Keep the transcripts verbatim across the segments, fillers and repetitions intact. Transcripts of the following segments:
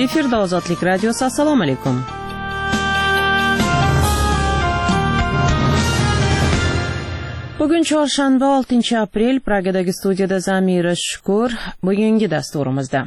Efirda Ozodlik radiosi. Assalomu alaykum. Bugun chorshanba oltinchi aprel, Pragadagi studiyada Zamira Shukur. Bugungi dasturimizda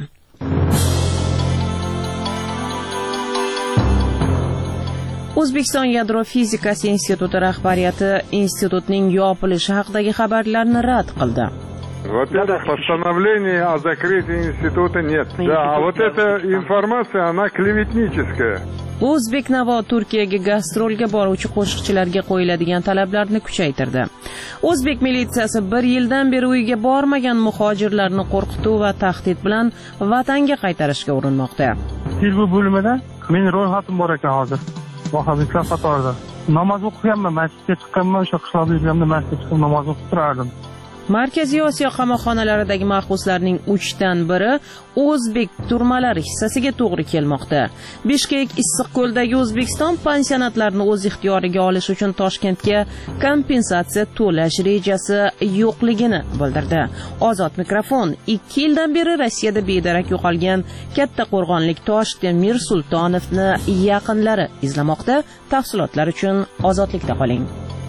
O'zbekiston Yadro fizikasi instituti rahbariyati institutning yopilishi haqidagi xabarlarni rad qildi. Во-первых, постановления о закрытии института нет. Да, а вот эта информация, она клеветническая. O'zbeknavo Turkiyaga gastrolga boruvchi qo'shiqchilarga qo'yiladigan talablarni kuchaytirdi. O'zbek militsiyasi bir yildan beri uyiga bormagan muhojirlarni qo'rqituv va tahdid bilan vatanga qaytarishga urinmoqda. Tergov bo'limida mening ro'yxatim bor ekan hozir. Vahabiylar qatorida. Namoz o'qiganman, masjidga chiqqanman, o'sha qishloqda yurganimda masjidga chiqib namoz o'qib turardim. Markaziy Osiyo qamoqxonalaridagi mahbuslarning uchdan biri o'zbek turmalari hissasiga to'g'ri kelmoqda. Bishkek Issiqko'ldagi O'zbekiston pansionatlarini o'z ixtiyoriga olish uchun Toshkentga kompensatsiya to'lash rejasi yo'qligini bildirdi. Ozod mikrofon ikki yildan beri Rossiyada bedarak yo'qolgan Kattaqo'rg'onlik Toshdemir Sultonovni yaqinlari izlamoqda. Tafsilotlar uchun Ozodlikda qoling.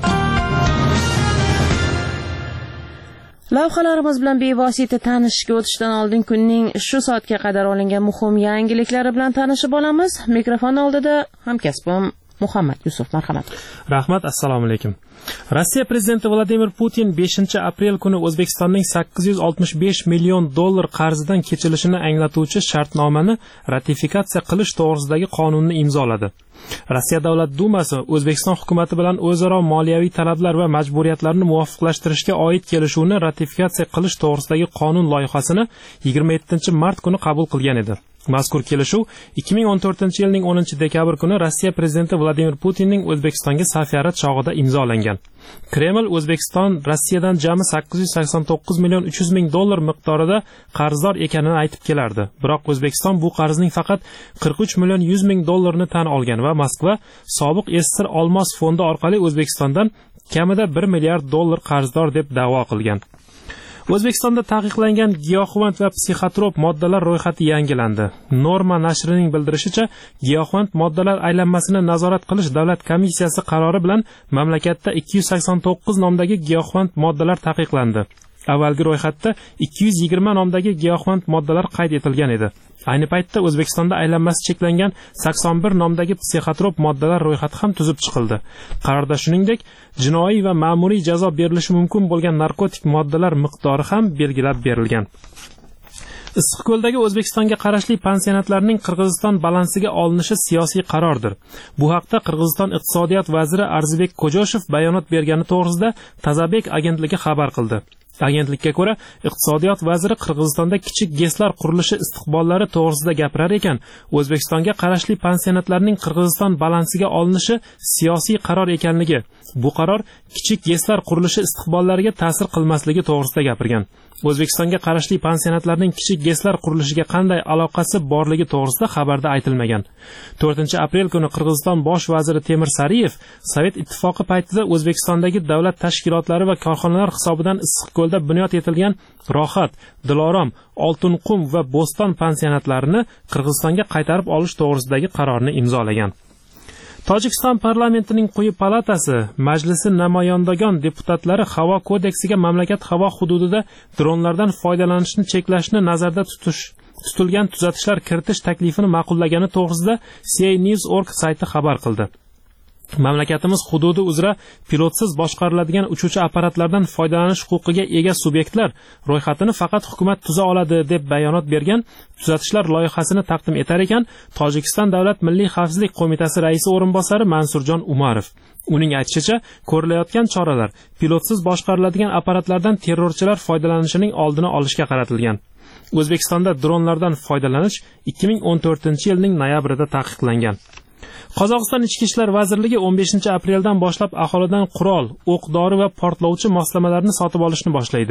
Lavhalarimiz bilan bevosita tanishishga o'tishdan oldin kunning shu soatga qadar olingan muhim yangiliklari bilan tanishib olamiz. Mikrofon oldida hamkasbim Muhammad Yusuf, marhamat. Rahmat, assalomu alaykum. Rossiya prezidenti Vladimir Putin beshinchi aprel kuni O'zbekistonning sakkiz yuz oltmish besh million dollar qarzidan kechilishini anglatuvchi shartnomani ratifikatsiya qilish to'g'risidagi qonunni imzoladi. Rossiya Davlat Dumasi O'zbekiston hukumati bilan o'zaro moliyaviy talablar va majburiyatlarni muvofiqlashtirishga oid kelishuvni ratifikatsiya qilish to'g'risidagi qonun loyihasini yigirma yettinchi mart kuni qabul qilgan edi. Mazkur kelishuv ikki ming o'n to'rtinchi yilning o'ninchi dekabr kuni Rossiya prezidenti Vladimir Putinning O'zbekistonga safari chog'ida imzolangan. Kreml O'zbekiston Rossiyadan jami sakkiz yuz sakson to'qqiz million uch yuz ming dollar miqdorida qarzdor ekanini aytib kelardi. Biroq O'zbekiston bu qarzning faqat qirq uch million yuz ming dollarini tan olgan va Moskva sobiq Estir Olmos fondi orqali O'zbekistondan kamida bir milliard dollar qarzdor deb da'vo qilgan. O'zbekistonda taqiqlangan giyohvand va psixotrop moddalar ro'yxati yangilandi. Norma nashrining bildirishicha, giyohvand moddalar aylanmasini nazorat qilish davlat komissiyasi qarori bilan mamlakatda ikki yuz sakson to'qqiz nomdagi giyohvand moddalar taqiqlandi. Avvalgi ro'yxatda ikki yuz yigirma nomdagi giyohvand moddalar qayd etilgan edi. Ayni paytda O'zbekistonda aylanmasi cheklangan sakson bir nomdagi psixotrop moddalar ro'yxati ham tuzib chiqildi. Qarorda shuningdek, jinoiy va ma'muriy jazo berilishi mumkin bo'lgan narkotik moddalar miqdori ham belgilab berilgan. Issiqko'ldagi O'zbekistonga qarashli pansionatlarning Qirg'iziston balansiga olinishi siyosiy qarordir. Bu haqda Qirg'iziston iqtisodiyot vaziri Arzibek Kojoshev bayonot bergani to'g'risida Tazabek agentligi xabar qildi. Agentlikka ko'ra, iqtisodiyot vaziri Qirg'izistonda kichik GESlar qurilishi istiqbollari to'g'risida gapirar ekan, O'zbekistonga qarashli pansionatlarning Qirg'iziston balansiga olinishi siyosiy qaror ekanligi, bu qaror kichik GESlar qurilishi istiqbollariga ta'sir qilmasligi to'g'risida gapirgan. O'zbekistonga qarashli pansionatlarning kichik GESlar qurilishiga qanday aloqasi borligi to'g'risida xabarda aytilmagan. to'rtinchi aprel kuni Qirg'iziston bosh vaziri Temir Sariyev Sovet ittifoqi paytida O'zbekistondagi davlat tashkilotlari va korxonalar hisobidan Issiqko'lda bunyod etilgan Rohat, Dilorom, Oltinqum va Bo'ston pansionatlarini Qirg'izistonga qaytarib olish to'g'risidagi qarorni imzolagan. Tojikiston parlamentining quyi palatasi Majlisi namoyandagon deputatlari havo kodeksiga mamlakat havo hududida dronlardan foydalanishni cheklashni nazarda tutish tutilgan tuzatishlar kiritish taklifini ma'qullagani to'g'risida C A News dot org sayti xabar qildi. Mamlakatimiz hududi uzra pilotsiz boshqariladigan uchuvchi apparatlardan foydalanish huquqiga ega subyektlar ro'yxatini faqat hukumat tuza oladi deb bayonot bergan tuzatishlar loyihasini taqdim etar ekan Tojikiston Davlat Milliy xavfsizlik qo'mitasi raisi o'rinbosari Mansurjon Umarov. Uning aytishicha, ko'rilayotgan choralar pilotsiz boshqariladigan apparatlardan terrorchilar foydalanishining oldini olishga qaratilgan. O'zbekistonda dronlardan foydalanish ikki ming o'n to'rtinchi yilning noyabrida taqiqlangan. Qozog'iston Ichki ishlar vazirligi o'n beshinchi apreldan boshlab aholidan qurol, o'q-dori va portlovchi moslamalarni sotib olishni boshlaydi.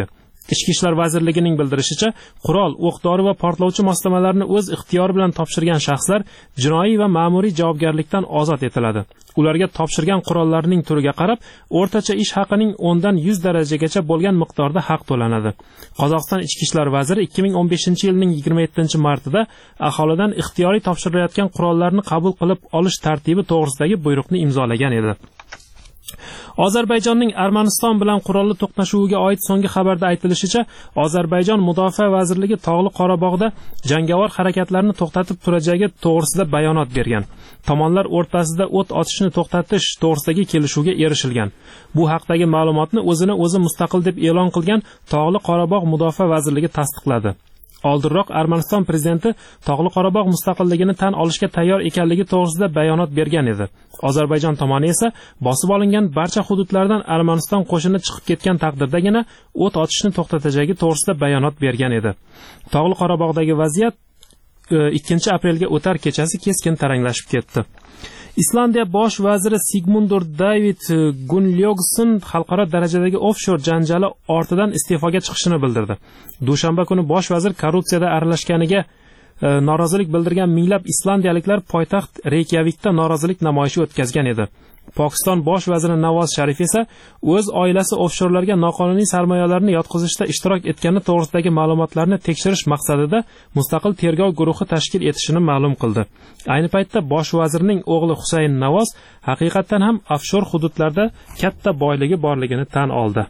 Ichki ishlar vazirligining bildirishicha, qurol, o'q-dori va portlovchi moslamalarni o'z ixtiyori bilan topshirgan shaxslar jinoiy va ma'muriy javobgarlikdan ozod etiladi. Ularga topshirgan qurollarning turiga qarab, o'rtacha ish haqining o'ndan yuz darajagacha bo'lgan miqdorda haq to'lanadi. Qozog'iston ichki ishlar vaziri ikki ming o'n beshinchi yilning yigirma yettinchi martida aholidan ixtiyoriy topshirilayotgan qurollarni qabul qilib olish tartibi to'g'risidagi buyruqni imzolagan edi. Ozarbayjonning Armaniston bilan qurolli to'qnashuviga oid so'nggi xabarda aytilishicha, Ozarbayjon Mudofaa vazirligi Tog'li Qorabog'da jangovar harakatlarni to'xtatib turajagi to'g'risida bayonot bergan. Tomonlar o'rtasida o't ochishni to'xtatish to'g'risidagi kelishuvga erishilgan. Bu haqdagi ma'lumotni o'zini o'zi mustaqil deb e'lon qilgan Tog'li Qorabog' Mudofaa vazirligi tasdiqladi. Oldinroq Armaniston prezidenti Tog'li Qorabog' mustaqilligini tan olishga tayyor ekanligi to'g'risida bayonot bergan edi. Ozarbayjon tomoni esa bosib olingan barcha hududlardan Armaniston qo'shini chiqib ketgan taqdirdagina o't ochishni to'xtatajagi to'g'risida bayonot bergan edi. Tog'li Qorabog'dagi vaziyat ikkinchi aprelga o'tar kechasi keskin taranglashib ketdi. Islandiya bosh vaziri Sigmundur David Gunnlaugsson xalqaro darajadagi offshore janjali ortidan iste'foga chiqishini bildirdi. Dushanba kuni bosh vazir korrupsiyada aralashganiga norozilik bildirgan minglab islandiyaliklar poytaxt Reykjavikda norozilik namoyishi o'tkazgan edi. Pokiston bosh vaziri Navoz Sharif esa o'z oilasi offshorlarga noqonuniy sarmoyalarni yotqizishda ishtirok etgani to'g'risidagi ma'lumotlarni tekshirish maqsadida mustaqil tergov guruhi tashkil etishini ma'lum qildi. Ayni paytda bosh vazirning o'g'li Husayn Navoz haqiqatan ham offshor hududlarda katta boyligi borligini tan oldi.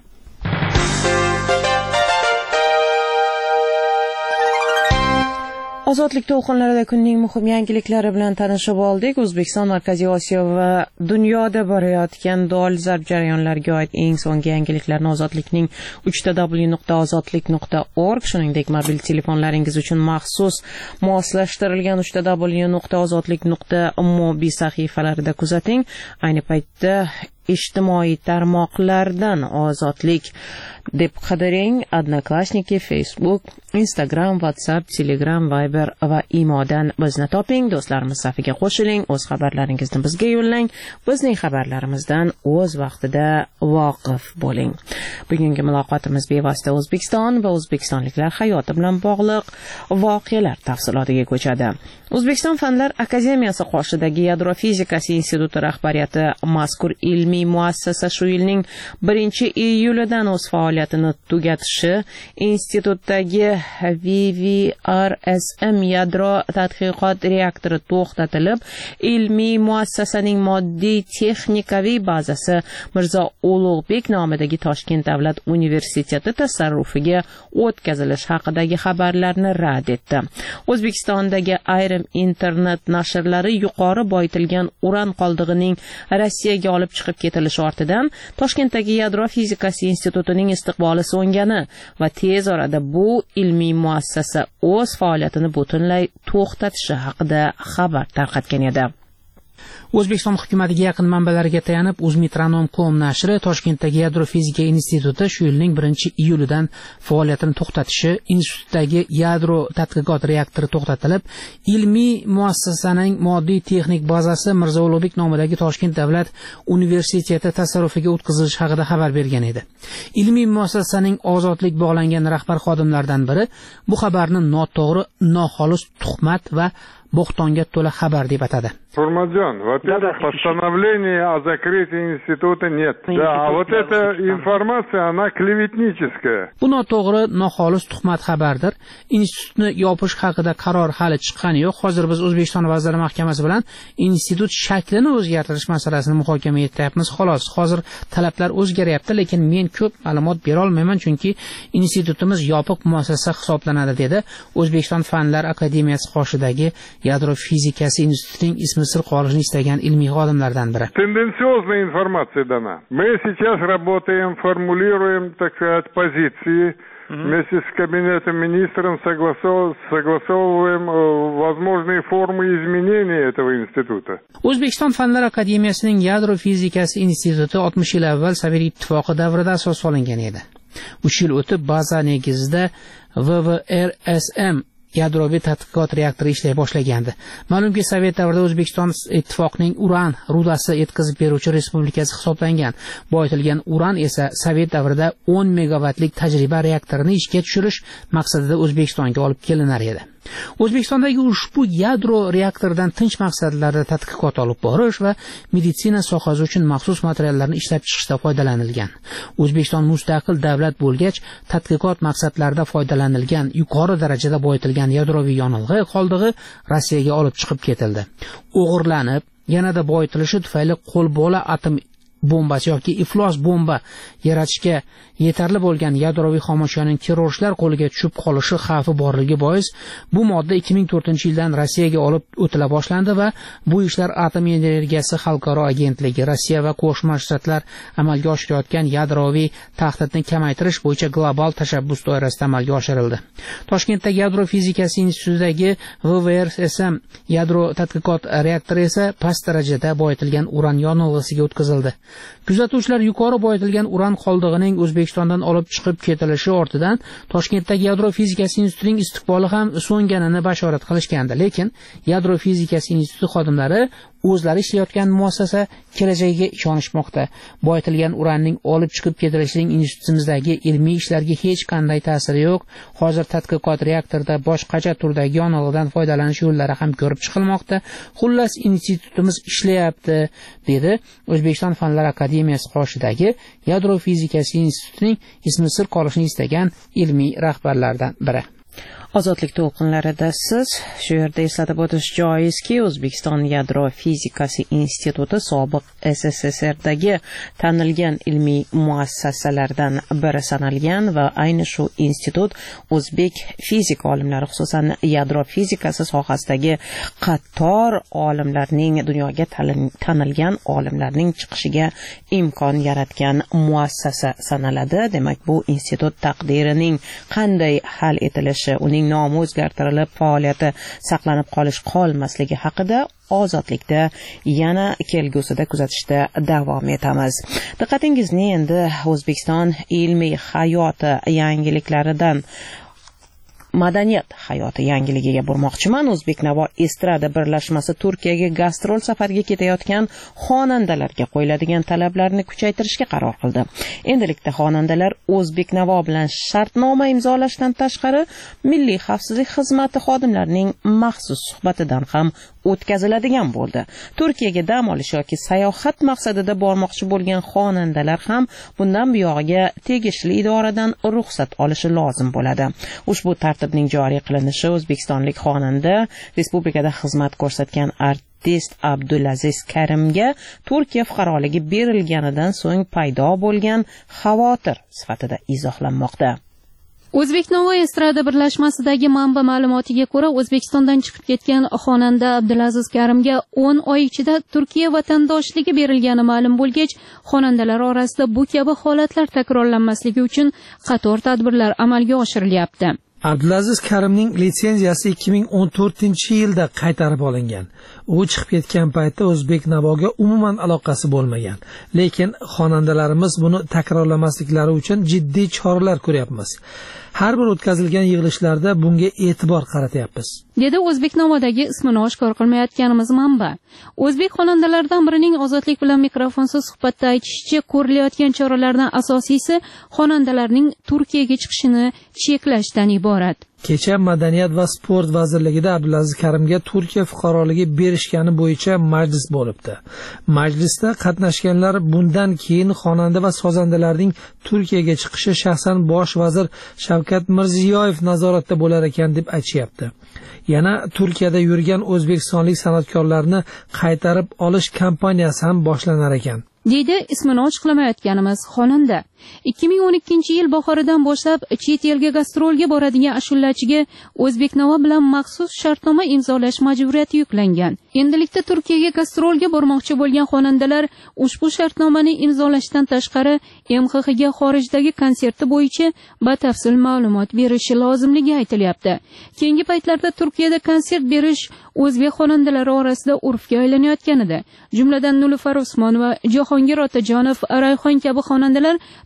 Ozodlik to'lqinlarida kunning muhim yangiliklari bilan tanishib oldik. O'zbekiston, Markaziy Osiyo va dunyoda borayotgan dolzarb jarayonlarga oid eng so'nggi yangiliklarni Ozodlikning uch w nuqta ozodlik nuqta org, shuningdek mobil telefonlaringiz uchun maxsus moslashtirilgan uch w nuqta ozodlik nuqta mobi sahifalarida kuzating. Ayni paytda ijtimoiy tarmoqlardan Ozodlik deb qidiring. Odnoklassniki, Facebook, Instagram, WhatsApp, Telegram, Viber va Imodan bizni toping. Do'stlarimiz safiga qo'shiling, o'z xabarlaringizni bizga yo'llang. Bizning xabarlarimizdan o'z vaqtida voqif bo'ling. Bugungi muloqotimiz bevosita O'zbekiston va o'zbekistonliklar hayoti bilan bog'liq voqealar tafsilotiga ko'chadi. O'zbekiston Fanlar akademiyasi qoshidagi Yadro fizikasi instituti rahbariyati mazkur ilmiy muassasa shu yilning birinchi iyulidan o'z faoliyatini tugatishi, institutdagi V V R S M yadro tadqiqot reaktori to'xtatilib, ilmiy muassasaning moddiy texnikaviy bazasi Mirzo Ulug'bek nomidagi Toshkent davlat universiteti tasarrufiga o'tkazilish haqidagi xabarlarni rad etdi. O'zbekistondagi ayrim internet nashrlari yuqori boyitilgan uran qoldig'ining Rossiyaga olib chiqib ketilishi ortidan Toshkentdagi Yadro fizikasi institutining istiqboli so'ngani va tez orada bu ilmiy muassasa o'z faoliyatini butunlay to'xtatishi haqida xabar tarqatgan edi. O'zbekiston hukumatiga yaqin manbalarga tayanib Uzmetronom nokta com nashri Toshkentdagi Yadro fizika instituti shu yilning birinchi iyulidan faoliyatini to'xtatishi, institutdagi yadro tadqiqot reaktori to'xtatilib, ilmiy muassasaning moddiy texnik bazasi Mirzo Ulug'bek nomidagi Toshkent davlat universiteti tasarrufiga o'tkazilishi haqida xabar bergan edi. Ilmiy muassasaning ozodlik bog'langan rahbar xodimlaridan biri bu xabarni noto'g'ri, noxolis tuhmat va bo'xtonga to'la xabar deb atadi. Hurmatjon, во-первых, постановления о закрытии института нет. Да, а вот эта информация, она клеветническая. Bu noto'g'ri, noxolis tuhmat xabardir. Institutni yopish haqida qaror hali chiqqani yo'q. Hozir biz O'zbekiston Vazirlar Mahkamasi bilan institut shaklini o'zgartirish masalasini muhokama etyapmiz. Xolos, hozir talablar o'zgaryapti, lekin men ko'p ma'lumot bera olmayman, chunki institutimiz yopiq muassasa hisoblanadi, dedi O'zbekiston Fanlar akademiyasi qoshidagi Yadro fizikasi institutining ismi sir qolishini istagan ilmiy xodimlardan biri. Тенденциозная информация дана. Мы сейчас работаем, формулируем, так сказать, позиции. Вместе с кабинетом министров согласовываем возможные формы изменения этого института. O'zbekiston Fanlar akademiyasining Yadro fizikasi instituti oltmish yil avval Sovet ittifoqi davrida asos solingan edi. uch yil o'tib baza negizida V V R S M yadroviy tadqiqot reaktori ishlay boshlagandi. Ma'lumki, Sovet davrida O'zbekiston ittifoqining uran rudasi yetkazib beruvchi respublikasi hisoblangan. Boyitilgan uran esa Sovet davrida o'n megavatlik tajriba reaktorini ishga tushirish maqsadida O'zbekistonga olib kelinar edi. O'zbekistondagi ushbu yadro reaktoridan tinch maqsadlarda tadqiqot olib borish va meditsina sohasi uchun maxsus materiallarni ishlab chiqishda foydalanilgan. O'zbekiston mustaqil davlat bo'lgach, tadqiqot maqsadlarida foydalanilgan yuqori darajada boyitilgan yadroviy yonilg'i qoldig'i Rossiyaga olib chiqib ketildi. O'g'irlanib, yanada boyitilishi tufayli qo'lbola atom bombasi yoki iflos bomba yaratishga yetarli bo'lgan yadroviy xomashyoning terrorchilar qo'liga tushib qolishi xavfi borligi bois bu modda ikki ming to'rtinchi yildan Rossiyaga olib o'tila boshlandi va bu ishlar Atom energiyasi xalqaro agentligi Rossiya va Qo'shma Shtatlar amalga oshirayotgan yadroviy tahdidni kamaytirish bo'yicha global tashabbus doirasida amalga oshirildi. Toshkentdagi yadro fizikasi institutidagi V V R S M yadro tadqiqot reaktori esa past darajada boyitilgan uran yonilg'isiga o'tkazildi. Kuzatuvchilar yuqori boyitilgan uran qoldig'ining O'zbekistondan olib chiqib ketilishi ortidan Toshkentdagi yadro fizikasi institutining istiqboli ham so'nganini bashorat qilishgandi, lekin yadro fizikasi instituti xodimlari o'zlari ishlayotgan muassasa kelajagiga ishonishmoqda. Boyitilgan uranning olib chiqib ketilishining institutimizdagi ilmiy ishlarga hech qanday ta'siri yo'q. Hozir tadqiqot reaktorida boshqacha turdagi yonilg'idan foydalanish yo'llari ham ko'rib chiqilmoqda. Xullas, institutimiz ishlayapti, dedi O'zbekiston Fanlar akademiyasi qoshidagi yadro fizikasi institutining ismi sir qolishini istagan ilmiy rahbarlardan biri. Ozodlik to'lqinlarida siz shu yerda eslatib o'tish joizki, O'zbekiston yadro fizikasi instituti sobiq S S S Rdagi tanilgan ilmiy muassasalardan biri sanalgan va ayni shu institut o'zbek fizik olimlari, xususan yadro fizikasi sohasidagi qator olimlarning, dunyoga tanilgan olimlarning chiqishiga imkon yaratgan muassasa sanaladi. Demak, bu institut taqdirining qanday hal etilishi, uning nomi o'zgartirilib faoliyati saqlanib qolish qolmasligi haqida Ozodlikda yana kelgusida kuzatishda davom etamiz. Diqqatingizni endi O'zbekiston ilmiy hayoti yangiliklaridan madaniyat hayoti yangiligiga burmoqchiman. O'zbeknavo estrada birlashmasi Turkiyaga gastrol safariga ketayotgan xonandalarga qo'yiladigan talablarni kuchaytirishga qaror qildi. Endilikda xonandalar O'zbeknavo bilan shartnoma imzolashdan tashqari Milliy xavfsizlik xizmati xodimlarining maxsus suhbatidan ham o'tkaziladigan bo'ldi. Turkiyaga dam olish yoki sayohat maqsadida bormoqchi bo'lgan xonandalar ham bundan buyog'iga tegishli idoradan ruxsat olishi lozim bo'ladi. Ushbu tartibning joriy qilinishi o'zbekistonlik xonanda respublikada xizmat ko'rsatgan artist Abdulaziz Karimga Turkiya fuqaroligi berilganidan so'ng paydo bo'lgan xavotir sifatida izohlanmoqda. O'zbeknavo estrada birlashmasidagi manba ma'lumotiga ko'ra, O'zbekistondan chiqib ketgan xonanda Abdulaziz Karimga o'n oy ichida Turkiya vatandoshligi berilgani ma'lum bo'lgach, xonandalar orasida bu kabi holatlar takrorlanmasligi uchun qator tadbirlar amalga oshirilyapti. Abdulaziz Karimning litsenziyasi ikki ming o'n to'rtinchi yilda qaytarib olingan. U chiqib ketgan paytda O'zbeknavoga umuman aloqasi bo'lmagan. Lekin xonandalarimiz buni takrorlamasliklari uchun jiddiy choralar ko'ryapmiz. Har bir o'tkazilgan yig'ilishlarda bunga e'tibor qaratyapmiz, dedi O'zbeknavodagi ismini oshkor qilmayotganimiz manba. O'zbek xonandalaridan birining Ozodlik bilan mikrofonsiz suhbatda aytishicha, ko'rilayotgan choralardan asosiysi xonandalarning Turkiyaga chiqishini cheklashdan iborat. Kecha Madaniyat va sport vazirligida Abdulaziz Karimga Turkiya fuqaroligi berishgani bo'yicha majlis bo'libdi. Majlisda qatnashganlar bundan keyin xonanda va sozandalarning Turkiyaga chiqishi shaxsan bosh vazir Shavkat Mirziyoyev nazoratda bo'lar ekan deb aytishyapti. Yana Turkiyada yurgan o'zbekistonlik san'atkorlarni qaytarib olish kampaniyasi ham boshlanar ekan, deydi ismini ochiqlamayotganimiz xonanda. ikki ming o'n ikkinchi yil bahoridan boshlab chet elga gastrolga boradigan ashulachiga O'zbeknavo bilan maxsus shartnoma imzolash majburiyati yuklangan. Endilikda Turkiyaga gastrolga bormoqchi bo'lgan xonandalar ushbu shartnomani imzolashdan tashqari M X X ga xorijdagi konserti bo'yicha batafsil ma'lumot berishi lozimligi aytilyapti. Keyingi paytlarda Turkiyada konsert berish o'zbek xonandalari orasida urfga aylanayotganida, jumladan Nilufar Usmonova, Jahongir Otajonov, Rayhon kabi xonandalar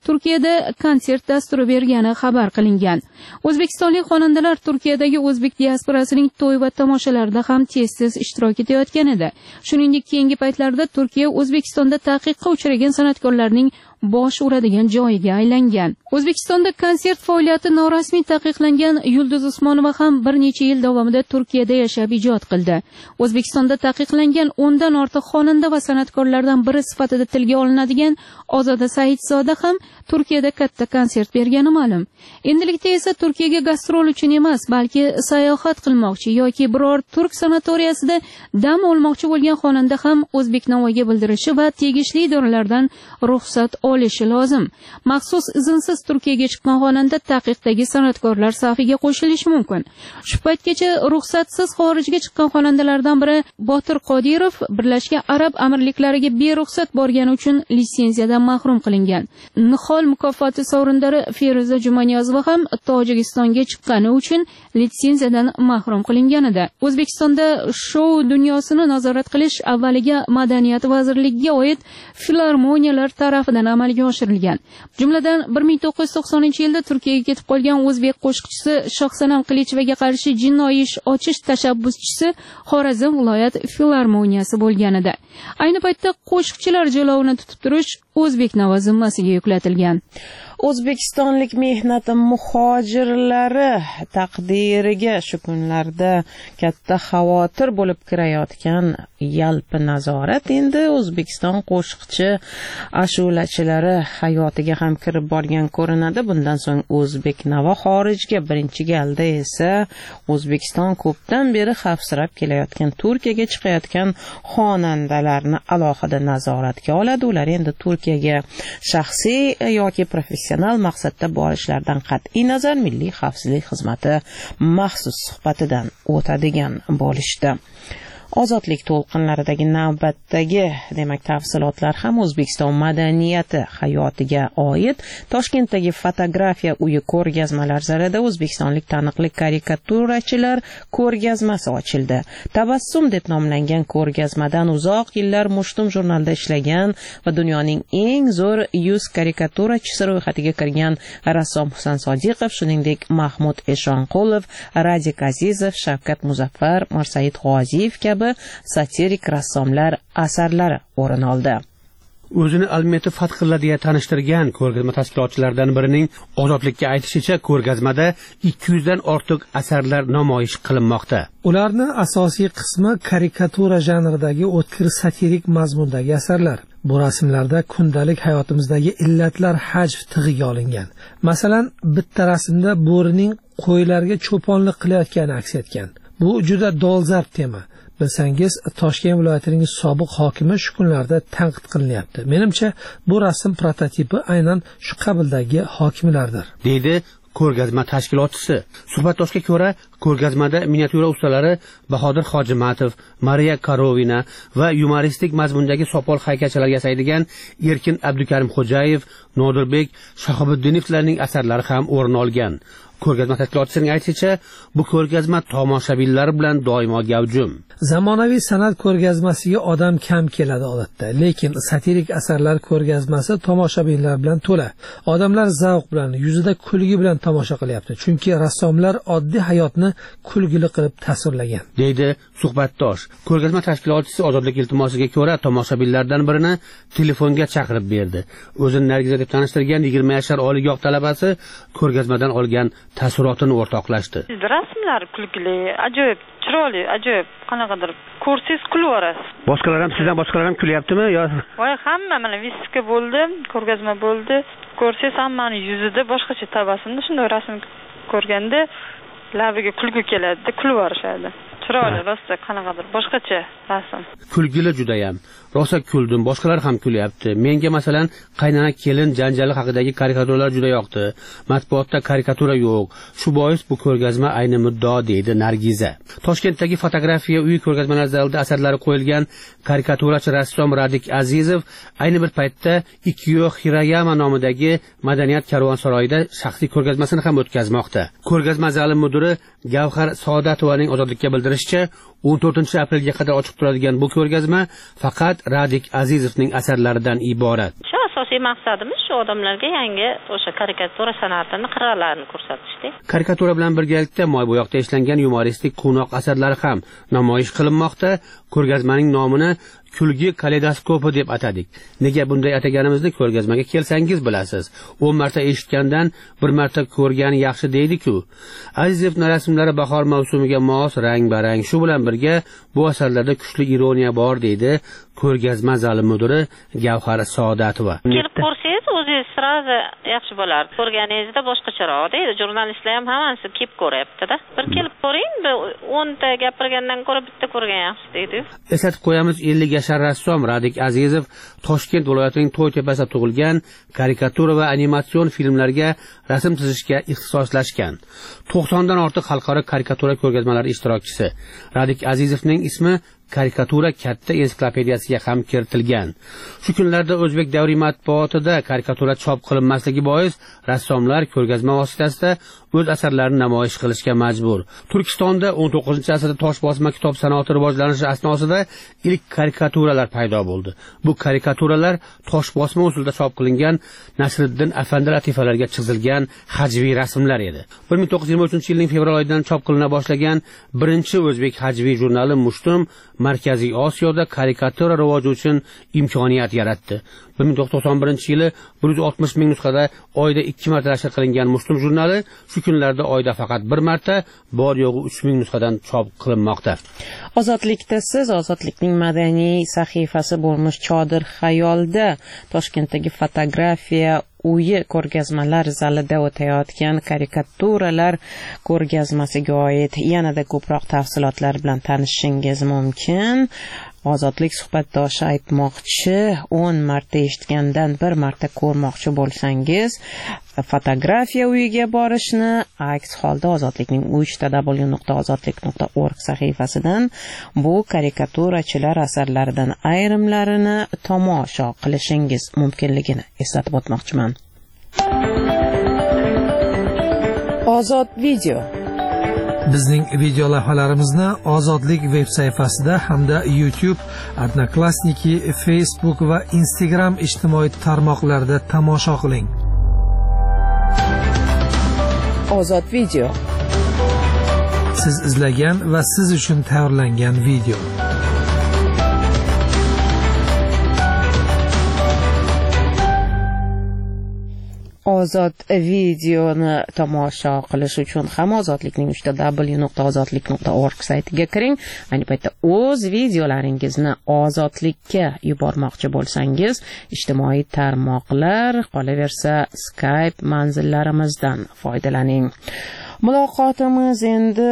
Turkiyada konsert dasturi bergani xabar qilingan. O'zbekistonlik xonandalar Turkiyadagi o'zbek diasporasining to'y va tomoshalarida ham tez-tez ishtirok etayotgan edi. Shuningdek, keyingi paytlarda Turkiya O'zbekistonda taqiqqa uchragan san'atkorlarning bosh uradigan joyiga aylangan. O'zbekistonda konsert faoliyati norasmiy taqiqlangan Yulduz Usmonova ham bir necha yil davomida Turkiyada yashab ijod qildi. O'zbekistonda taqiqlangan o'ndan ortiq xonanda va san'atkorlardan biri sifatida tilga olinadigan Ozoda Saidzoda ham Turkiyada katta konsert bergani ma'lum. Endilikda esa Turkiyaga gastrol uchun emas, balki sayohat qilmoqchi yoki biror turk sanatoriyasida dam olmoqchi bo'lgan xonanda ham O'zbek Navoga bildirishi va tegishli idoralardan ruxsat olishi lozim. Maxsus izinsiz Turkiyaga chiqqan xonanda taqiqdagi san'atkorlar safiga qo'shilishi mumkin. Shu paytgacha ruxsatsiz xorijga chiqqan xonandalardan biri Botir Qodirov Birlashgan Arab Amirliklariga beruxsat borgani uchun litsenziyadan mahrum qilingan. Nihol mukofoti sovrindori Feruza Jumaniyozova ham Tojikistonga chiqqani uchun litsenziyadan mahrum qilingan edi. O'zbekistonda shou dunyosini nazorat qilish avvaliga Madaniyat vazirligiga oid filarmoniyalar tarafidan amalga oshirilgan. Jumladan bir ming to'qqiz yuz to'qsoninchi yilda Turkiyaga ketib qolgan o'zbek qo'shiqchisi Shohsanam Qilichevaga qarshi jinoiy ish ochish tashabbuschisi Xorazm viloyat filarmoniyasi bo'lgan edi. Ayni paytda qo'shiqchilar jalovini tutib turish O'zbek Navo zimmasiga yuklatilgan. O'zbekistonlik mehnat muhojirlari taqdiriga shu kunlarda katta xavotir bo'lib kirayotgan yalpi nazorat endi O'zbekiston qo'shiqchi ashulachilari hayotiga ham kirib borgan ko'rinadi. Bundan so'ng O'zbek Navo xorijga, birinchi galda esa O'zbekiston ko'pdan beri xavfsirab kelayotgan Turkiyaga chiqayotgan xonandalarni alohida nazoratga oladi. Ular endi Turkiyaga shaxsiy yoki professional maqsadda borishlaridan qat'iy nazar Milliy xavfsizlik xizmati maxsus suhbatidan o'tadigan bo'lishdi. Ozodlik to'lqinlaridagi navbatdagi demak tafsilotlar ham O'zbekiston madaniyati hayotiga oid Toshkentdagi fotografiya uyi ko'rgazmalar zalida o'zbekistonlik taniqli karikaturachilar ko'rgazmasi ochildi. Tabassum deb nomlangan ko'rgazmadan uzoq yillar Mushtum jurnalida ishlagan va dunyoning eng zo'r yuz karikaturachisi ro'yxatiga kirgan rassom Husan Sodiqov, shuningdek Mahmud Eshonqulov, Radik Azizov, Shavkat Muzaffar, Mirsaid G'oziyev kabi satirik rassomlar asarlari o'rin oldi. O'zini Almetov Fathullah deya tanishtirgan ko'rgazma tashkilotchilaridan birining Ozodlikka aytishicha, ko'rgazmada ikki yuz dan ortiq asarlar namoyish qilinmoqda. Ularning asosiy qismi karikatura janridagi o'tkir satirik mazmundagi asarlar. Bu rasmlarda kundalik hayotimizdagi illatlar hajv tig'iga olingan. Masalan, bitta rasmda bo'rining qo'ylarga cho'ponlik qilayotgani aks etgan. Bu juda dolzarb tema. Bilsangiz, Toshkent viloyatining sobiq hokimi shu kunlarda tanqid qilinyapti. Menimcha, bu rasm prototipi aynan shu qabildagi hokimlardir, deydi ko'rgazma tashkilotchisi. Suhbatdoshga ko'ra, ko'rgazmada miniatyura ustalari Bahodir Hojimatov, Mariya Karovina va yumoristik mazmundagi sopol haykalchalar yasaydigan Erkin Abdukarim Xo'jayev, Nodirbek Shahobiddinowlarning asarlari ham o'rin olgan. Ko'rgazma tashkilotchisining aytishicha, bu ko'rgazma tomoshabinlar bilan doimo gavjum. Zamonaviy san'at ko'rgazmasiga odam kam keladi odatda, lekin satirik asarlar ko'rgazmasi tomoshabinlar bilan to'la. Odamlar zavq bilan, yuzida kulgi bilan tomosha qilyapti, chunki rassomlar oddiy hayotni kulgili qilib tasvirlagan, deydi suhbatdosh. Ko'rgazma tashkilotchisi Ozodlik iltimosiga ko'ra tomoshabinlardan birini telefonga chaqirib berdi. O'zini Nargiza deb tanishtirgan yigirma yashar oliygoh talabasi ko'rgazmadan olgan taassurotini o'rtoqlashdi. Rasmlar kulgili, ajoyib, chiroyli, ajoyib, qanaqadir ko'rsangiz kulib olasiz. Boshqalar ham sizdan boshqalar ham kulyaptimi yo? Voy, hamma mana viska bo'ldi, ko'rgazma bo'ldi. Ko'rsangiz hammani yuzida boshqacha tabassumda shunday rasm ko'rganda labiga kulgu keladi, kulib yorishadi. Chiroyli, rosa qanaqadir boshqacha rasm. Kulgili juda ham. Rosa kuldim, boshqalar ham kulyapti. Menga masalan qaynana kelin janjali haqidagi karikaturalar juda yoqdi. Matbuotda karikatura yo'q. Shu bois bu ko'rgazma ayni muddao, deydi Nargiza. Toshkentdagi fotografiya uyi ko'rgazmalar zalida asarlari qo'yilgan karikaturachi rassom Radik Azizov ayni bir paytda Ikkiyo Hirayama nomidagi Madaniyat karvonsaroyida shaxsiy ko'rgazmasini ham o'tkazmoqda. Ko'rgazma zali mudiri Gavhar Saodatovaning Ozodlikka bildirishicha, o'n to'rtinchi aprelga qadar ochiq turadigan bu ko'rgazma faqat Radik Azizovning asarlaridan iborat. asosiy maqsadimiz shu odamlarga yangi o'sha karikatura san'atini qirralarini ko'rsatishda. Karikatura bilan birgalikda moybo'yoqda ishlangan yumoristik quvnoq asarlari ham namoyish qilinmoqda. Ko'rgazmaning nomini kulgi kaleidoskopi deb atadik. Nega bunday ataganimizni ko'rgazmaga kelsangiz bilasiz. o'n marta eshitgandan bir marta ko'rgani yaxshi deydi-ku. Azizovning rasmlari bahor mavsumiga mos, rang-barang. Shu bilan birga bu asarlarda kuchli ironiya bor deydi ko'rgazma zali mudiri Gavhar Saodatova. Kelib ko'rsangiz o'zingiz sirazi yaxshi bo'lardi. Ko'rganingizda boshqacharoq deydi. Jurnalistlar ham hammasi kelib ko'ryapti-da. Bir kelib ko'ring, o'nta gapirgandan ko'ra bitta ko'rgan yaxshi deydi. Eslatib qo'yamiz, ellik yashar rassom Radik Azizov Toshkent viloyatining To'ytepasida tug'ilgan, karikatura va animatsion filmlarga rasm chizishga ixtisoslashgan. to'qson dan ortiq xalqaro karikatura ko'rgazmalari ishtirokchisi. Radik Azizovning ismi karikatura katta ensiklopediyasiga ham kiritilgan. Shu kunlarda o'zbek davriy matbuotida karikatura chop qilinmasligi bois rassomlar ko'rgazma vositasida o'z asarlarini namoyish qilishga majbur. Turkistonda o'n to'qqizinchi asrda tosh bosma kitob sanoati rivojlanishi asnosida ilk karikaturalar paydo bo'ldi. Bu karikaturalar tosh bosma usulda chop qilingan Nasriddin Afandi latifalarga chizilgan hajviy rasmlar edi. bir ming to'qqiz yuz yigirma uchinchi yilning fevral oyidan chop qilina boshlagan birinchi o'zbek hajviy jurnali Mushtum Markaziy Osiyoda karikatura rivoji uchun imkoniyat yaratdi. bir ming to'qqiz yuz to'qson birinchi yili bir yuz oltmish ming nusxada oyda ikki marta nashr qilingan Mushtum jurnali shu kunlarda oyda faqat bir marta, bor yo'g'i uch ming nusxadan chop qilinmoqda. Ozodlikda siz Ozodlikning madaniy sahifasi bo'lmish Chodir Xayolda Toshkentdagi fotografiya uyi ko'rgazmalar zalida o'tayotgan karikaturalar ko'rgazmasiga oid yanada ko'proq tafsilotlar bilan tanishishingiz mumkin. Ozodlik suhbatdoshi aytmoqchi, o'n marta eshitgandan bir marta ko'rmoqchi bo'lsangiz, fotografiya uyiga borishni, aks holda Ozodlikning w w nuqta ozodlik nuqta org sahifasidan bu karikaturachilar asarlaridan ayrimlarini tomosha qilishingiz mumkinligini eslatib o'tmoqchiman. Ozod video. Bizning video lavhalarimizni Ozodlik veb sayfasida hamda YouTube, Odnoklassniki, Facebook va Instagram ijtimoiy tarmoqlarida tomosha qiling. Ozod video. Siz izlagan va siz uchun tayyorlangan video. Ozod videoni tomosha qilish uchun ham Ozodlikning w w w nuqta ozodlik nuqta org saytiga kiring. Ayni paytda o'z videolaringizni Ozodlikka yubormoqchi bo'lsangiz, ijtimoiy tarmoqlar, qolaversa Skype manzillarimizdan foydalaning. Muloqotimiz endi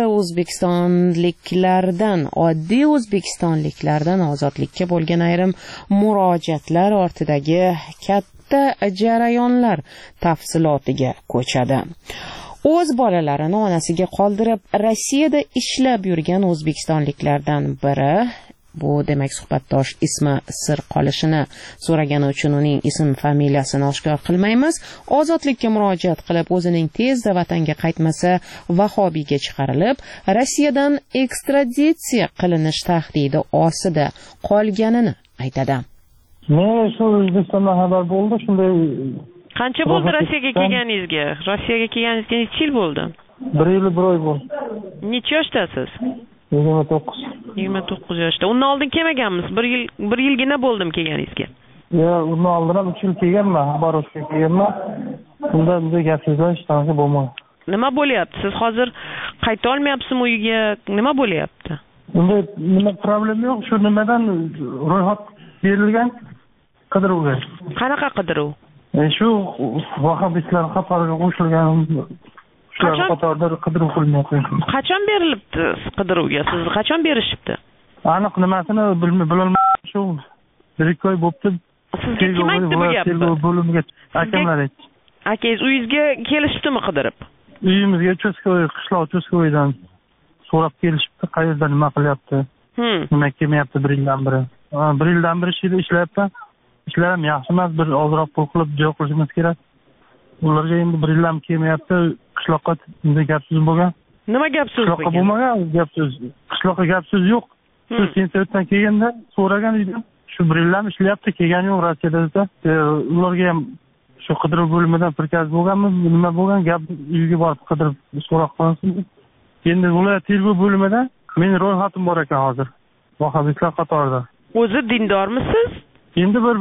o'zbekistonliklardan, oddiy o'zbekistonliklardan Ozodlikka bo'lgan ayrim murojaatlar ortidagi katta jarayonlar tafsilotiga ko'chadi. O'z bolalarini onasiga qoldirib Rossiyada ishlab yurgan o'zbekistonliklardan biri, bu demak suhbatdosh ismi sir qolishini so'ragani uchun uning ism familiyasini oshkor qilmaymiz, Ozodlikka murojaat qilib o'zining tezda vatanga qaytmasa vahobiyga chiqarilib, Rossiyadan ekstraditsiya qilinish tahdidi ostida qolganini aytadi. Men shu O'zbekistondan xabar bo'ldi, shunday. Qancha bo'ldi Rossiyaga kelganingizga? Rossiyaga kelganingizga necha yil bo'ldi? bir yil bir oy bo'ldi. Necha yoshdasiz? yigirma to'qqiz. yigirma to'qqiz yoshda. Undan oldin kelmaganmiz. bir yil bir yilgina bo'ldim kelganingizga. Ya, undan oldin ham uch yil kelganman, Xabarovskka kelganman. Unda bunday gap so'zlar hech qancha bo'lmagan. Nima bo'lyapti? Siz hozir qayta olmayapsizmi uyiga? Nima bo'lyapti? Unda nima problem yo'q, shu nimadan ro'yxat berilgan qidiruvga. Qanaqa qidiruv? E shu vahabistlar qatoriga qo'shilgan shular qatorida qidiruv qilinyapti. Qachon berilibdi qidiruvga? Sizni qachon berishibdi? Aniq nimasini bilolmayman. Shu bir ikki oy bo'libdi. Sizga kim aytdi bu gapni? Bo'limiga akamlar aytdi. Akangiz uyingizga kelishibdimi qidirib? Uyimizga cho'skoy, qishloq cho'skoydan so'rab kelishibdi, qayerda nima qilyapti? Nima kelmayapti bir yildan beri. bir yildan beri ishida ishlayapti. Ishlarim yaxshi emas, bir ozroq pul qilib joy qilishimiz kerak. Ularga endi bir yildan kelmayapti, qishloqqa bunday gap so'z bo'lgan. Nima gap so'z bo'lgan? Qishloqqa bo'lmagan gap so'z. Qishloqqa gap so'z yo'q. Siz sensiyadan kelganda so'ragan edim, shu bir yildan ishlayapti, kelgani yo'q Rossiyada. Ularga ham shu qidiruv bo'limidan prikaz bo'lganmi, nima bo'lgan gap, uyga borib qidirib so'roq qilinsin. Endi viloyat tergov bo'limida mening ro'yxatim bor ekan hozir. Vahabistlar qatorida. O'zi dindormisiz? Endi bir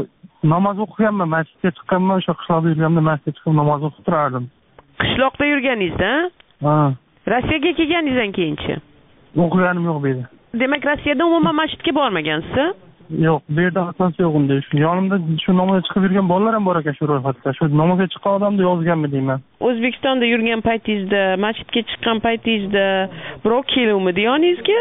namoz o'qiganman, masjidga chiqqanman, o'sha qishloqda yurganimda masjidga chiqib namoz o'qib turardim. Qishloqda yurganingizda? Ha. Rossiyaga kelganingizdan keyinchi? O'qiganim yo'q bu yerda. Demak, Rossiyada umuman masjidga bormagansiz? Yo'q, bu yerda asos yo'q unda. Shu yonimda shu namozga chiqib yurgan bolalar ham bor ekan shu ro'yxatda. Shu namozga chiqqan odamni yozganmi deyman. O'zbekistonda yurgan paytingizda, masjidga chiqqan paytingizda birov keluvmidi yoningizga?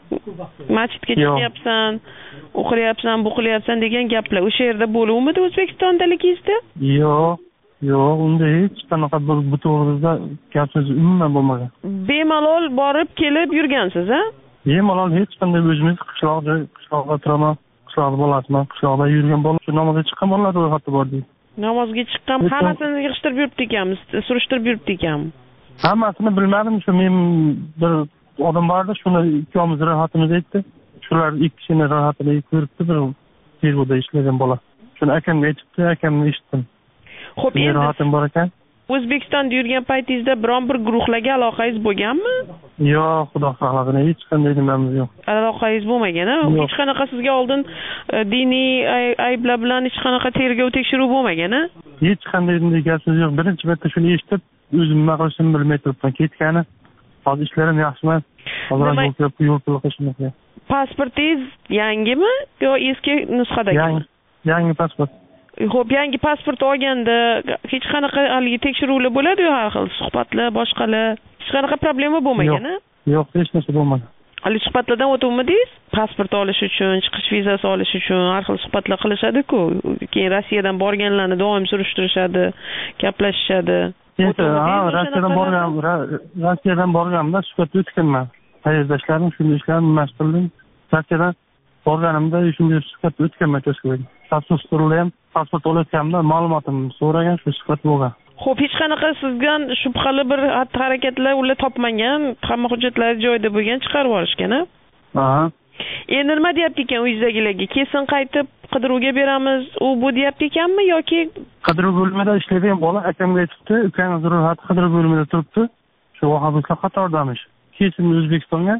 Masjidga chiqyapsan, o'qiyapsan, bu qilyapsan degan gaplar o'sha yerda bo'luvmidi O'zbekistondaligingizda? Yo'q, yo'q, unda hech qanaqa bu to'g'risida gap so'z umuman bo'lmagan. Bemalol borib kelib yurgansiz, ha? Bemalol hech qanday o'zimiz qishloqda, qishloqda turaman, qishloqda bo'lasiman, qishloqda yurgan bolalar, shu namozga chiqqan bolalar ro'yxatda bor deydi. Namozga chiqqan hammasini yig'ishtirib yuribdi ekanmiz, surishtirib yuribdi ekanmi? Hammasini bilmadim, shu men bir odam bordi, shuni ikkimiz ro'yxatimiz aytdi. Shular ikkisini ro'yxatida ko'ribdi, bir tergovda ishlagan bola. Shuni akamga aytibdi, akamni eshitdim. Xo'p, endi ro'yxatim bor ekan. O'zbekistonda yurgan paytingizda biron bir guruhlarga aloqangiz bo'lganmi? Yo'q, xudo xohlasin, hech qanday nimamiz yo'q. Aloqangiz bo'lmagan-a? Hech qanaqa sizga oldin diniy ayblar bilan hech qanaqa tergov tekshiruv bo'lmagan-a? Hech qanday bunday gap so'z yo'q. Birinchi marta shuni eshitib, o'zim nima qilishimni bilmay turibman. Ketgani. Hozir ishlarim yaxshi emas. Hozir yo'l yo'l pul qilishmoqda. Pasportingiz yangimi yo eski nusxadagi? Yangi, yangi pasport. Xo'p, yangi pasport olganda hech qanaqa haligi tekshiruvlar bo'ladi-yu, har xil suhbatlar, boshqalar. Hech qanaqa problema bo'lmagan-a? Yo'q, hech narsa bo'lmadi. Hali suhbatlardan o'tuvmidingiz? Pasport olish uchun, chiqish vizasi olish uchun har xil suhbatlar qilishadi-ku. Keyin Rossiyadan borganlarni doim surishtirishadi, gaplashishadi. Endi, ha, Rossiyadan borgan, Rossiyadan borganimda suhbat o'tganman. Qaerdoshlarim shunday ishlarni mas'uldim. Rossiyadan borganimda shunday suhbat o'tganman Toshkentda. Pasport ham pasport olayotganimda ma'lumotimni so'ragan, shu suhbat bo'lgan. Xo'p, hech qanaqa sizdan shubhali bir xatti-harakatlar ular topmagan, hamma hujjatlar joyida bo'lgan, chiqarib yuborishgan-a? Ha. Endi nima deyapti ekan uyingizdagilarga? Kesin qaytib qidiruvga beramiz, u bu deyapti ekanmi yoki qidiruv bo'limida ishlaydigan bola akamga aytibdi, ukangiz ro'yxati qidiruv bo'limida turibdi. Shu vahabistlar qatoridamish. Kesin O'zbekistonga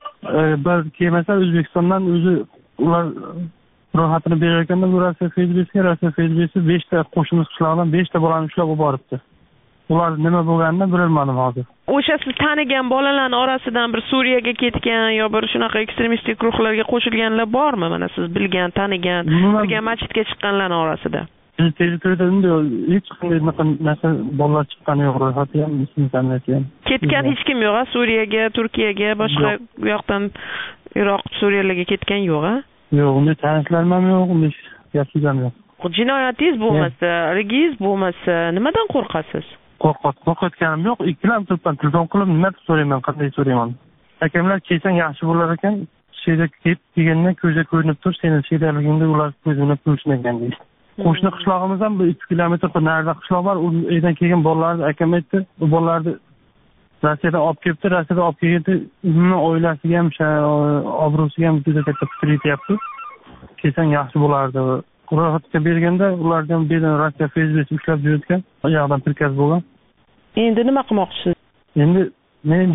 bir kelmasa O'zbekistondan o'zi ular ro'yxatini berayotganda bu Rossiya Federatsiyasiga, Rossiya Federatsiyasi besh ta qo'shniz qishloqdan besh ta bolani ushlab olib boribdi. Ular nima bo'lganini bilmadim hozir. O'sha siz tanigan bolalarning orasidan bir Suriyaga ketgan yo bir shunaqa ekstremistik guruhlarga qo'shilganlar bormi? Mana siz bilgan, tanigan, birga masjidga chiqqanlarning orasida. Biz territoriyada hech qanday narsa bolalar chiqqani yo'q, ro'yxati ham, ismi tanlasi ham. Ketgan hech kim yo'q-a? Suriyaga, Turkiyaga, boshqa bu yoqdan Iroq, Suriyalarga ketgan yo'q-a? Yo'q, unday tanishlarim ham yo'q, unday gapsiz ham yo'q. Jinoyatingiz bo'lmasa, rigingiz bo'lmasa, nimadan qo'rqasiz? Qo'rqot, qo'rqayotganim yo'q. Ikkilanib turibman, telefon qilib nima deb so'rayman, qanday so'rayman. Akamlar kelsang yaxshi bo'lar ekan, sheda kelib degandan ko'zga ko'rinib tur, seni shedaligingda ular ko'zini ko'rishmagan deydi. Qo'shni qishlog'imizdan bir ikki kilometr narida qishloq bor, u yerdan kelgan bolalarni akam aytdi, bu bolalarni Rossiyadan olib kelibdi, Rossiyadan olib kelganda umuman oilasiga ham, obro'siga ham juda katta fikr yetyapti. Kelsang yaxshi bo'lardi. Ro'yxatga berganda ulardan birdan Rossiya Federatsiyasi ushlab yurgan, oyog'idan prikaz bo'lgan. Endi nima qilmoqchisiz? Endi men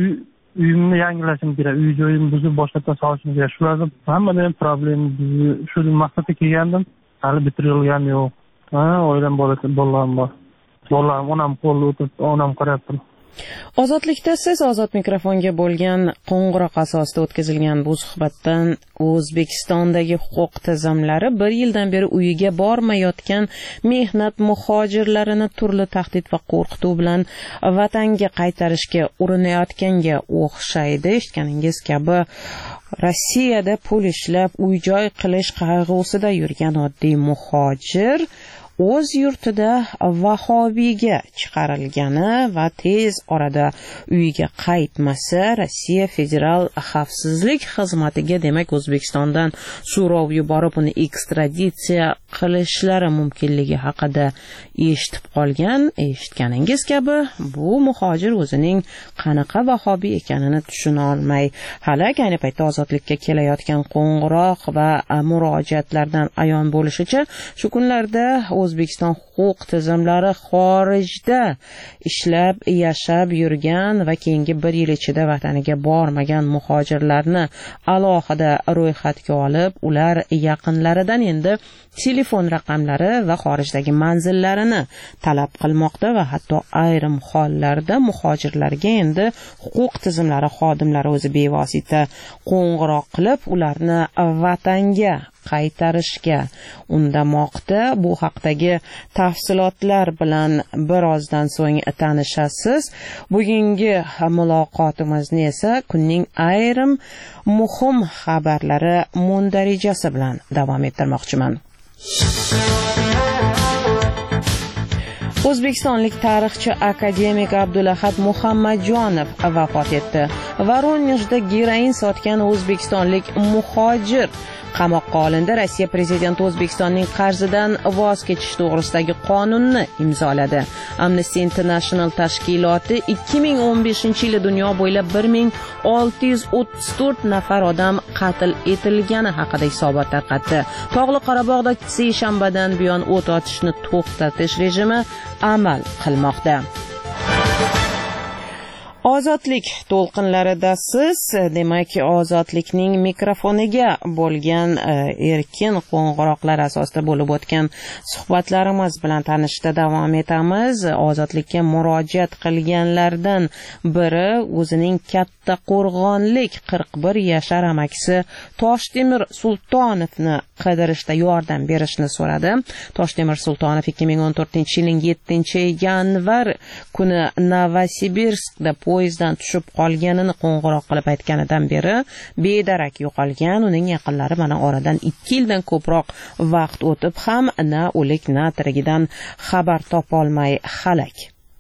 uyimni yangilashim kerak, uy joyimni buzib boshqatdan solishim kerak. Shularning hammadan problem, shu maqsadga kelgandim, hali bitirilgani yo'q. Ha, oilam bor, bolalarim bor. Bolalarim onam qo'lida o'tirib, onam qarayapti. Ozodlikda siz ozod mikrofonga bo'lgan qo'ng'iroq asosida o'tkazilgan bu suhbatdan O'zbekistondagi huquq tizimlari bir yildan beri uyiga bormayotgan mehnat muhojirlarini turli tahdid va qo'rqituv bilan vatanga qaytarishga urinayotganga o'xshaydi. Eshitganingiz kabi Rossiyada pul ishlab uy-joy qilish qayg'usida yurgan oddiy muhojir o'z yurtida vahobiyga chiqarilgani va tez orada uyiga qaytmasa Rossiya Federal xavfsizlik xizmatiga demak O'zbekistondan so'rov yuborib uni ekstraditsiya qilishlari mumkinligi haqida eshitib qolgan. Eshitganingiz kabi bu muhojir o'zining qanaqa vahobiy ekanini tushuna olmay hali ayni paytda ozodlikka kelayotgan qo'ng'iroq va murojaatlardan ayon bo'lishicha shu kunlarda O'zbekiston huquq tizimlari xorijda ishlab yashab yurgan va keyingi bir yil ichida vataniga bormagan muhojirlarni alohida ro'yxatga olib, ular yaqinlaridan endi telefon raqamlari va xorijdagi manzillarini talab qilmoqda va hatto ayrim hollarda muhojirlarga endi huquq tizimlari xodimlari o'zi bevosita qo'ng'iroq qilib, ularni vatanga qaytarishga undamoqda. Bu haqdagi tafsilotlar bilan birozdan so'ng tanishasiz. Bugungi muloqotimizni esa kunning ayrim muhim xabarlari mundarijasi bilan davom ettirmoqchiman. O'zbekistonlik tarixchi akademik Abdulahad Muhammadjonov vafot etdi. Voronejda geroin sotgan o'zbekistonlik muhojir qamoqqa olindi. Rossiya prezidenti O'zbekistonning qarzidan voz kechish to'g'risidagi qonunni imzoladi. Amnesty International tashkiloti ikki ming o'n beshinchi yili dunyo bo'ylab bir ming olti yuz o'ttiz to'rt nafar odam qatl etilgani haqida hisobot tarqatdi. Tog'li Qorabog'da seshanbadan buyon o't ochishni to'xtatish rejimi amal qilmoqda. Ozodlik to'lqinlarida siz, demak, ozodlikning mikrofoniga bo'lgan erkin qo'ng'iroqlar asosida bo'lib o'tgan suhbatlarimiz bilan tanishda davom etamiz. Ozodlikka murojaat qilganlardan biri o'zining katta qo'rg'onlik qirq bir yashar amakisi Toshtemir Sultonovni qidirishda yordam berishni so'radi. Toshtemir Sultonov ikki ming o'n to'rtinchi yilning yettinchi yanvar kuni Novosibirskda poyezddan tushib qolganini qo'ng'iroq qilib aytganidan beri bedarak yo'qolgan. Uning yaqinlari mana oradan ikki yildan ko'proq vaqt o'tib ham na o'lik na tirigidan xabar topolmay halak.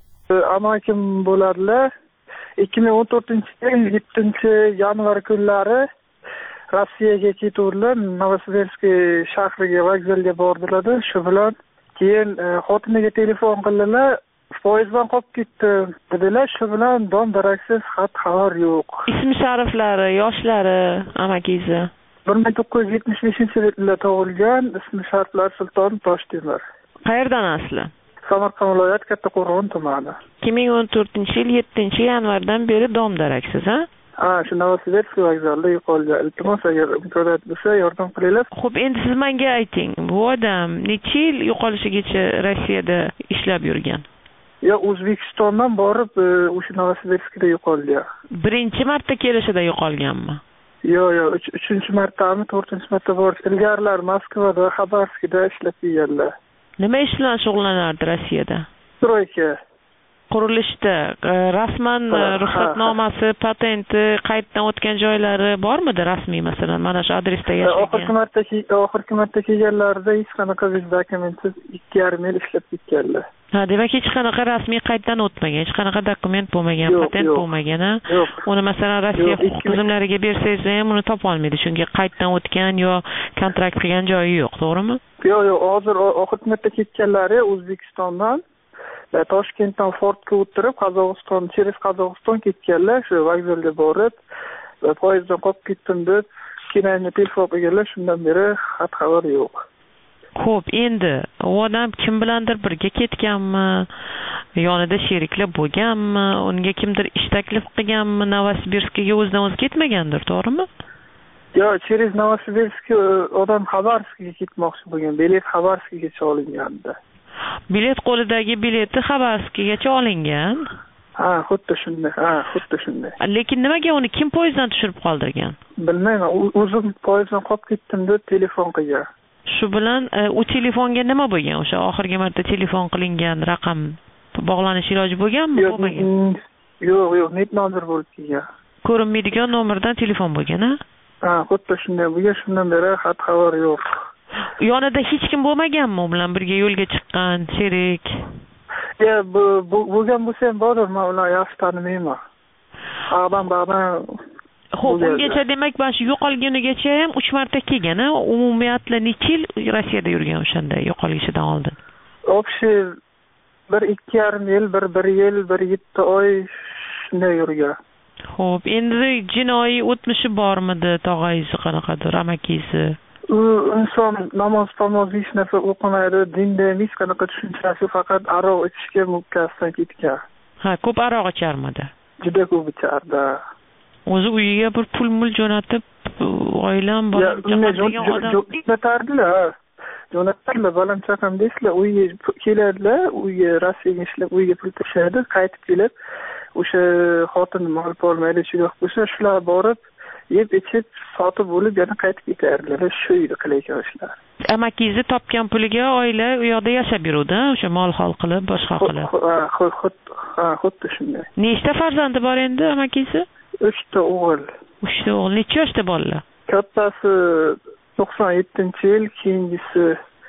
Amakim bo'larlar. ikki ming o'n to'rtinchi yil yettinchi yanvar kunlari Rossiyaga ketuvdilar, Novosibirsk shahriga vokzalga bordilar. Shu bilan keyin xotiniga telefon qildilar. Poyezddan qolib ketdi dedilar. Shu bilan dom daraksiz xat xabar yo'q. Ismi shariflari, yoshlari amakingizni bir ming to'qqiz yuz yetmish beshinchi yilda tug'ilgan, ismi shariflari Sulton Toshtemir. Qayerdan asli? Samarqand viloyati Kattaqo'rg'on tumani. ikki ming o'n to'rtinchi yil yettinchi yanvardan beri dom daraksiz, ha? Ha, shu Novosibirsk vokzalida yo'qolgan. Iltimos, agar imkoniyat bo'lsa yordam qilinglar. Xo'p, endi siz menga ayting, bu odam necha yil yo'qolishigacha Rossiyada ishlab yurgan? Yo, O'zbekistondan borib o'sha Novosibirskda yo'qolgan. Birinchi marta kelishida yo'qolganmi? Yo, yo, uchinchi martami, to'rtinchi marta bor. Ilgarilar Moskvada, Xabarovskda ishlab kelganlar. Nima ish bilan shug'ullanardi Rossiyada? Stroyka. Qurilishda rasman ruxsatnomasi, patenti, qayddan o'tgan joylari bormidi rasmiy, masalan, mana shu adresda yashagan? Oxirgi marta oxirgi marta kelganlarida hech qanaqa dokumentsiz ikki yarim yil ishlab ketganlar. Ha, demak hech qanaqa rasmiy qayddan o'tmagan, hech qanaqa dokument bo'lmagan, patent bo'lmagan, ha? Uni masalan Rossiya huquq tizimlariga bersangiz ham uni topa olmaydi, chunki qayddan o'tgan yo kontrakt qilgan joyi yo'q, to'g'rimi? Yo'q, yo'q, hozir oxirgi marta ketganlari O'zbekistondan Toshkentdan Fordga o'tirib, Qozog'iston, через Qozog'iston ketganlar, shu vokzalga borib, poyezddan qolib ketdim deb, keyin telefon qilganlar, shundan beri xat xabar yo'q. Xo'p, endi u odam kim bilandir birga ketganmi, yonida sheriklar bo'lganmi, unga kimdir ish taklif qilganmi, Novosibirskga o'zidan o'zi ketmagandir, to'g'rimi? Yo'q, через Novosibirsk odam Xabarovskga ketmoqchi bo'lgan, bilet Xabarovskgacha olingandi. Bilet qo'lidagi bileti Xabarovskgacha olingan. Ha, xuddi shunday. Ha, xuddi shunday. Lekin nimaga uni kim poyezddan tushirib qoldirgan? Bilmayman, o'zim poyezddan qolib ketdim deb telefon qilgan. Shu bilan u telefonga nima bo'lgan? O'sha oxirgi marta telefon qilingan raqam bog'lanish iloji bo'lganmi, bo'lmagan? Yo'q, yo'q, net nomer bo'lib kelgan. Ko'rinmaydigan nomerdan telefon bo'lgan, ha? Ha, xuddi shunday. Buga shundan beri xat xabar yo'q. Yonida hech kim bo'lmaganmi u bilan birga yo'lga chiqqan? an sherik. Ya bu bo'lgan bo'lsa ham bordir, men ularni yaxshi tanimayman. Adam bana Xo'p, ungacha demak mana shu yo'qolgunigacha ham uch marta kelgan, a? Umumiyatla necha yil Rossiyada yurgan o'shanda yo'qolgishidan oldin? Общий bir ikki yarim yil, bir bir yil, bir yetti oy shunday yurgan. Xo'p, endi jinoiy o'tmishi bormidi, tog'ayisi qanaqadir, amakingiz? U inson namoz namoz hech narsa o'qimaydi, dinda hech qanaqa tushunchasi, faqat aroq ichishga mukkasidan ketgan. Ha, ko'p aroq icharmidi? Juda ko'p ichardi. O'zi uyiga bir pul-mul jo'natib, oilam bolam chaqam odam jo'natardilar. Jo'natardilar, bolam chaqam deysizlar, uyga keladilar, uyga Rossiyaga ishlab, uyga pul tashlaydi, qaytib kelib, o'sha xotin mol olmaydi, shunaqa bo'lsa, shular borib, yeb ichib, sotib bo'lib, yana qaytib ketardilar. Shu yerda qilayotgan ishlar. Amakingizni topgan puliga oila u yoqda yashab yuruvdi, o'sha mol hol qilib, boshqa qilib. Ha, xuddi shunday. Nechta farzandi bor endi amakingizni? uchta o'g'il. uchta o'g'il. Necha yoshda bolalar? Kattasi to'qson yettinchi yil, keyingisi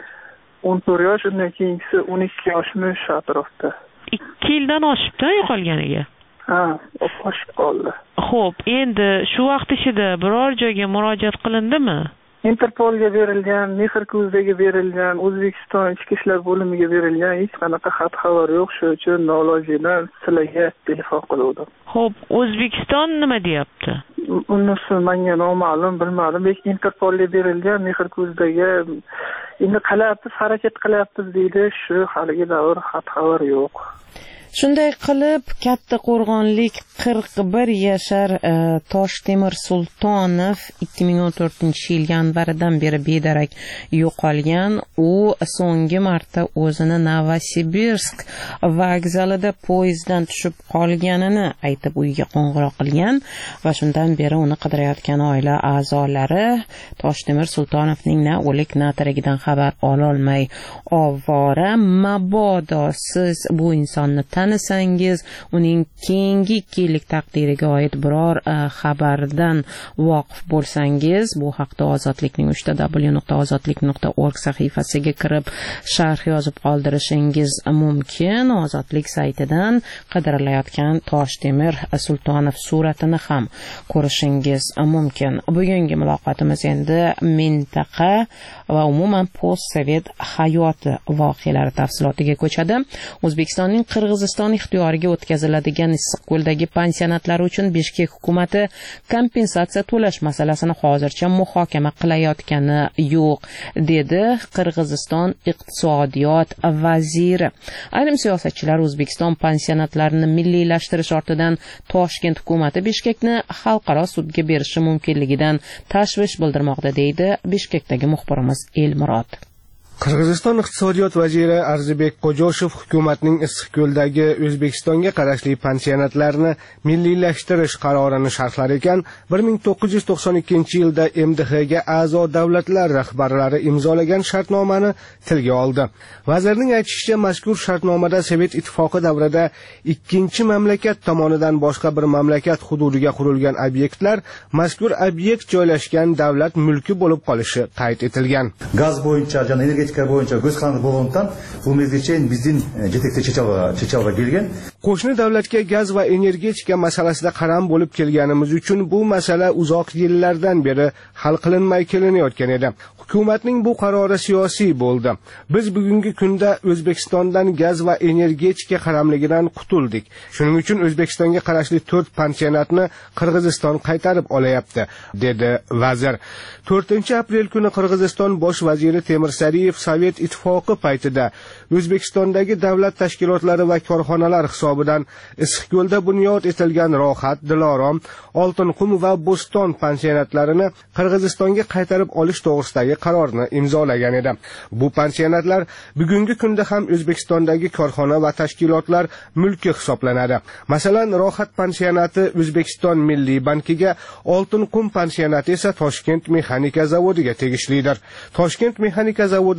o'n to'rt yosh, undan keyingisi o'n ikki yoshmi shu atrofda. ikki yildan oshibdi yo'qolganiga. Ha, oshib qoldi. Xo'p, endi shu vaqt ichida biror joyga murojaat qilindimi? Interpolga berilgan, Mehr ko'zdaga berilgan, O'zbekiston ichki ishlar bo'limiga berilgan, hech qanaqa xat xabar yo'q, shuning uchun nolojidan sizlarga telefon qildim. Xo'p, O'zbekiston nima deyapti? Unisi menga noma'lum, bilmadim, lekin Interpolga berilgan, Mehr ko'zdaga endi qilyapmiz, harakat qilyapmiz deydi, shu haliga davr xat xabar yo'q. Shunday qilib, Katta Qo'rg'onlik qirq bir yashar e, Toshtemir Sultonov ikki ming o'n to'rtinchi yil yanvaridan beri bedarak yo'qolgan. U so'nggi marta o'zini Novosibirsk vokzalida poyezddan tushib qolganini aytib uyiga qo'ng'iroq qilgan va shundan beri uni qidirayotgan oila a'zolari Toshtemir Sultonovning na o'lik na tirigidan xabar ololmay ovora. Mabodo siz bu insonni tanisangiz, uning keyingi ikki yillik taqdiriga oid biror uh, xabardan voqif bo'lsangiz, bu haqda Ozodlikning uch w nuqta ozodlik nuqta org sahifasiga kirib sharh yozib qoldirishingiz mumkin. Ozodlik saytidan qidirilayotgan Toshtemir Sultonov suratini ham ko'rishingiz mumkin. Bugungi muloqotimiz endi mintaqa va umuman postsovet hayoti voqealari tafsilotiga ko'chadi. O'zbekistonning Qirg'iziston ixtiyoriga o'tkaziladigan Issiqko'ldagi pansionatlari uchun Bishkek hukumati kompensatsiya to'lash masalasini hozircha muhokama qilayotgani yo'q, dedi Qirg'iziston iqtisodiyot vaziri. Ayrim siyosatchilar O'zbekiston pansionatlarini milliylashtirish ortidan Toshkent hukumati Bishkekni xalqaro sudga berishi mumkinligidan tashvish bildirmoqda, deydi Bishkekdagi muxbirimiz Elmurod. Qirg'iziston iqtisodiyot vaziri Arzibek Qo'joshev hukumatning Issiqko'ldagi O'zbekistonga qarashli pansionatlarni milliylashtirish qarorini sharhlar ekan, bir ming to'qqiz yuz to'qson ikkinchi yilda M D H ga a'zo davlatlar rahbarlari imzolagan shartnomani tilga oldi. Vazirning aytishicha, mazkur shartnomada Sovet ittifoqi davrida ikkinchi mamlakat tomonidan boshqa bir mamlakat hududiga qurilgan obyektlar mazkur obyekt joylashgan davlat mulki bo'lib qolishi qayd etilgan. Gaz bo'yicha jana energetika bo'yicha ko'z qanday bo'lgandan bu mezgilcha bizning yetakchi Chechovga kelgan. Qo'shni davlatga gaz va energetika masalasida qaram bo'lib kelganimiz uchun bu masala uzoq yillardan beri hal qilinmay kelinayotgan edi. Hukumatning bu qarori siyosiy bo'ldi. Biz bugungi kunda O'zbekistondan gaz va energetika qaramligidan qutuldik. Shuning uchun O'zbekistonga qarashli to'rt pansionatni Qirg'iziston qaytarib olayapti, dedi vazir. to'rtinchi aprel kuni Qirg'iziston bosh vaziri Temirsariyev Sovet ittifoqi paytida O'zbekistondagi davlat tashkilotlari va korxonalar hisobidan Issiqko'lda bunyod etilgan Rohat, Dilorom, Oltinqum va Bo'ston pansionatlarini Qirg'izistonga qaytarib olish to'g'risidagi qarorni imzolagan edi. Bu pansionatlar bugungi kunda ham O'zbekistondagi korxona va tashkilotlar mulki hisoblanadi. Masalan, Rohat pansionati O'zbekiston Milliy bankiga, Oltinqum pansionati esa Toshkent mexanika zavodiga tegishlidir. Toshkent mexanika zavodi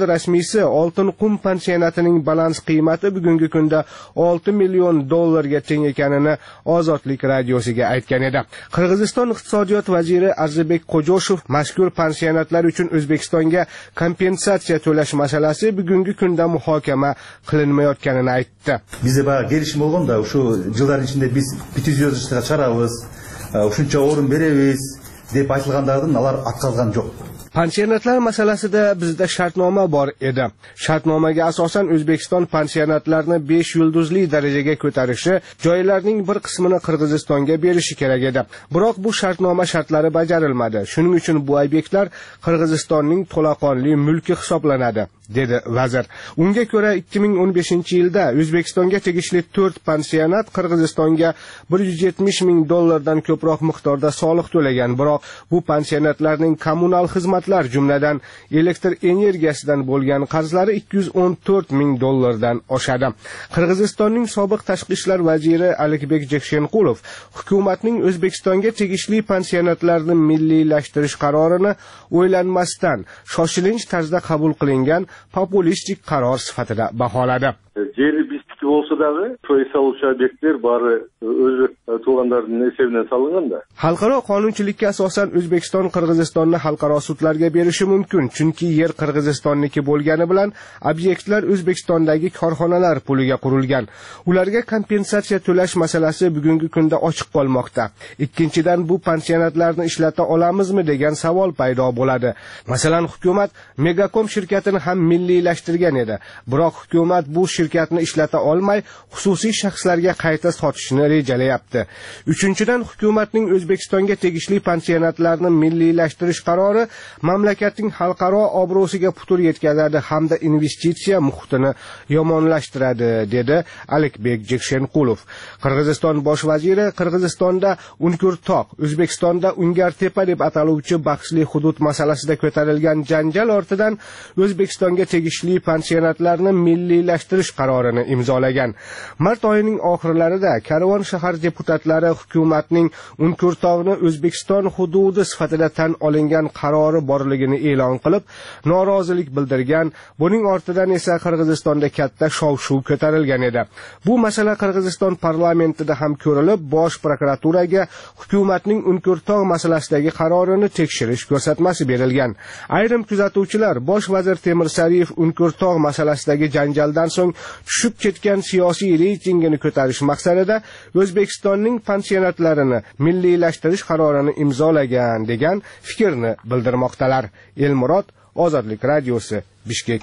zavodi rasmiysi Oltin qum pansionatining balans qiymati bugungi kunda olti million dollarga teng ekanini Ozodlik radiosiga aytgan edi. Qirg'iziston iqtisodiyot vaziri Arzibek Qo'joshev mazkur pansionatlar uchun O'zbekistonga kompensatsiya to'lash masalasi bugungi kunda muhokama qilinmayotganini aytdi. Bizde bayağı gelişim olganda şu yılların içinde biz bitiz yazıştığa çarabız, şuncha o'rin beremiz deb aytilganlardan alar atqazgan yo'q. Pansionatlar masalasida bizda shartnoma bor edi. Shartnomaga asosan O'zbekiston pansionatlarni besh yulduzli darajaga ko'tarishi, joylarning bir qismini Qirg'izistonga berishi kerak edi. Biroq bu shartnoma shartlari bajarilmadi. Shuning uchun bu obyektlar Qirg'izistonning to'laqonli mulki hisoblanadi, dedi vazir. Unga ko'ra ikki ming o'n beshinchi yilda O'zbekistonga tegishli to'rt pansionat Qirg'izistonga bir yuz yetmish ming dollardan ko'proq miqdorda soliq to'lagan. Biroq bu pansionatlarning kommunal xizmat jumladan elektr energiyasidan bo'lgan qarzlari ikki yuz o'n to'rt ming dollardan oshadi. Qirg'izistonning sobiq tashqi ishlar vaziri Alikbek Jekshenqulov hukumatning O'zbekistonga tegishli pansionatlarni milliylashtirish qarorini o'ylanmasdan shoshilinch tarzda qabul qilingan populistik qaror sifatida baholadi. Jeri bizdiki olsa dağı köy saluvchi obyektler bari O'zbek tuğanlarının esebinden salıngan da. Xalqaro qonunchilikka asosan O'zbekiston Qirg'izistonni xalqaro sudlarga berishi mumkin, chunki yer Qirg'izistonniki bo'lgani bilan obyektlar O'zbekistondagi korxonalar puliga qurilgan. Ularga kompensatsiya to'lash masalasi bugungi kunda ochiq qolmoqda. Ikkinchidan, bu pansionatlarni ishlata olamizmi degan savol paydo bo'ladi. Masalan, hukumat Megakom shirkatini ham milliylashtirgan edi. Biroq hukumat bu shirkatni ishlata olmay, xususiy shaxslarga qayta sotishni rejalayapti. Uchinchidan, hukumatning O'zbekistonga tegishli pansionatlarni milliylashtirish qarori mamlakatning xalqaro obro'siga putur yetkazadi hamda investitsiya muhitini yomonlashtiradi, dedi Alikbek Jekshenqulov. Qirg'iziston bosh vaziri Qirg'izistonda Unkurtoq, O'zbekistonda Ungartepa deb ataluvchi bahsli hudud masalasida ko'tarilgan janjal ortidan O'zbekistonga tegishli pansionatlarni milliylashtirish qarorini imzolagan. Mart oyining oxirlarida Karvon shahar deputatlari hukumatning Unkurtoqni O'zbekiston hududi sifatida tan olingan qarori borligini e'lon qilib, norozilik bildirgan. Buning ortidan esa Qirg'izistonda katta shov-shuv ko'tarilgan edi. Bu masala Qirg'iziston parlamentida ham ko'rilib, bosh prokuraturaga hukumatning Unkurtoq masalasidagi qarorini tekshirish ko'rsatmasi berilgan. Ayrim kuzatuvchilar bosh vazir Temir Sariyev Unkurtoq masalasidagi janjaldan so'ng tushib ketgan siyosiy reytingini ko'tarish maqsadida O'zbekistonning pansionatlarini milliylashtirish qarorini imzolagan degan fikrni bildirmoqdalar. Elmurod, Ozodlik radiosi, Bishkek.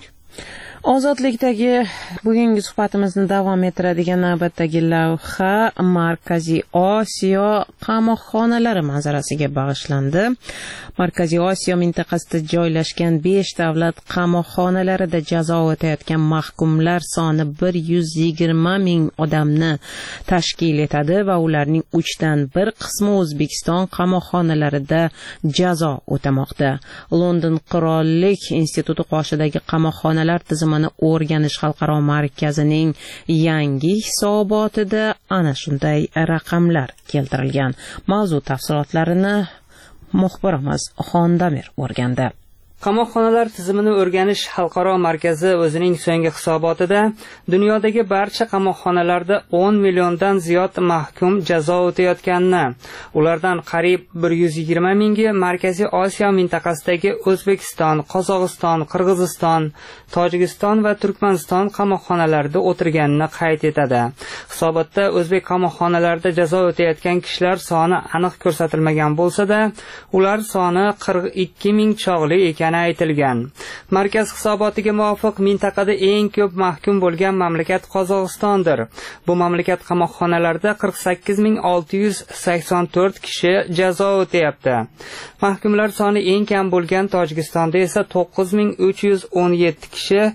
Ozodlikdagi bugungi suhbatimizni davom ettiradigan navbatdagi lavha Markaziy Osiyo qamoqxonalari manzarasiga bag'ishlandi. Markaziy Osiyo mintaqasida joylashgan besh davlat qamoqxonalarida jazo o'tayotgan mahkumlar soni bir yuz yigirma ming odamni tashkil etadi va ularning uchdan bir qismi O'zbekiston qamoqxonalarida jazo o'tamoqda. London Qirollik instituti qoshidagi qamoqxonalar tizimini o'rganish xalqaro markazining yangi hisobotida ana shunday raqamlar keltirilgan. Mavzu tafsilotlarini muxbirimiz Xondamir o'rgandi. Qamoqxonalar tizimini o'rganish xalqaro markazi o'zining so'nggi hisobotida dunyodagi barcha qamoqxonalarda o'n milliondan ziyod mahkum jazo o'tayotganini, ulardan qariyb bir yuz yigirma mingi Markaziy Osiyo mintaqasidagi O'zbekiston, Qozog'iston, Qirg'iziston, Tojikiston va Turkmaniston qamoqxonalarida o'tirganini qayd etadi. Hisobotda o'zbek qamoqxonalarida jazo o'tayotgan kishilar soni aniq ko'rsatilmagan bo'lsa-da, ular soni qirq ikki ming chog'li ekan aytilgan. Markaz hisobotiga muvofiq mintaqada eng ko'p mahkum bo'lgan mamlakat Qozog'istondir. Bu mamlakat qamoqxonalarida qirq sakkiz ming olti yuz sakson to'rt kishi jazo o'tayapti. Mahkumlar soni eng kam bo'lgan Tojikistonda esa to'qqiz ming uch yuz o'n yetti kishi,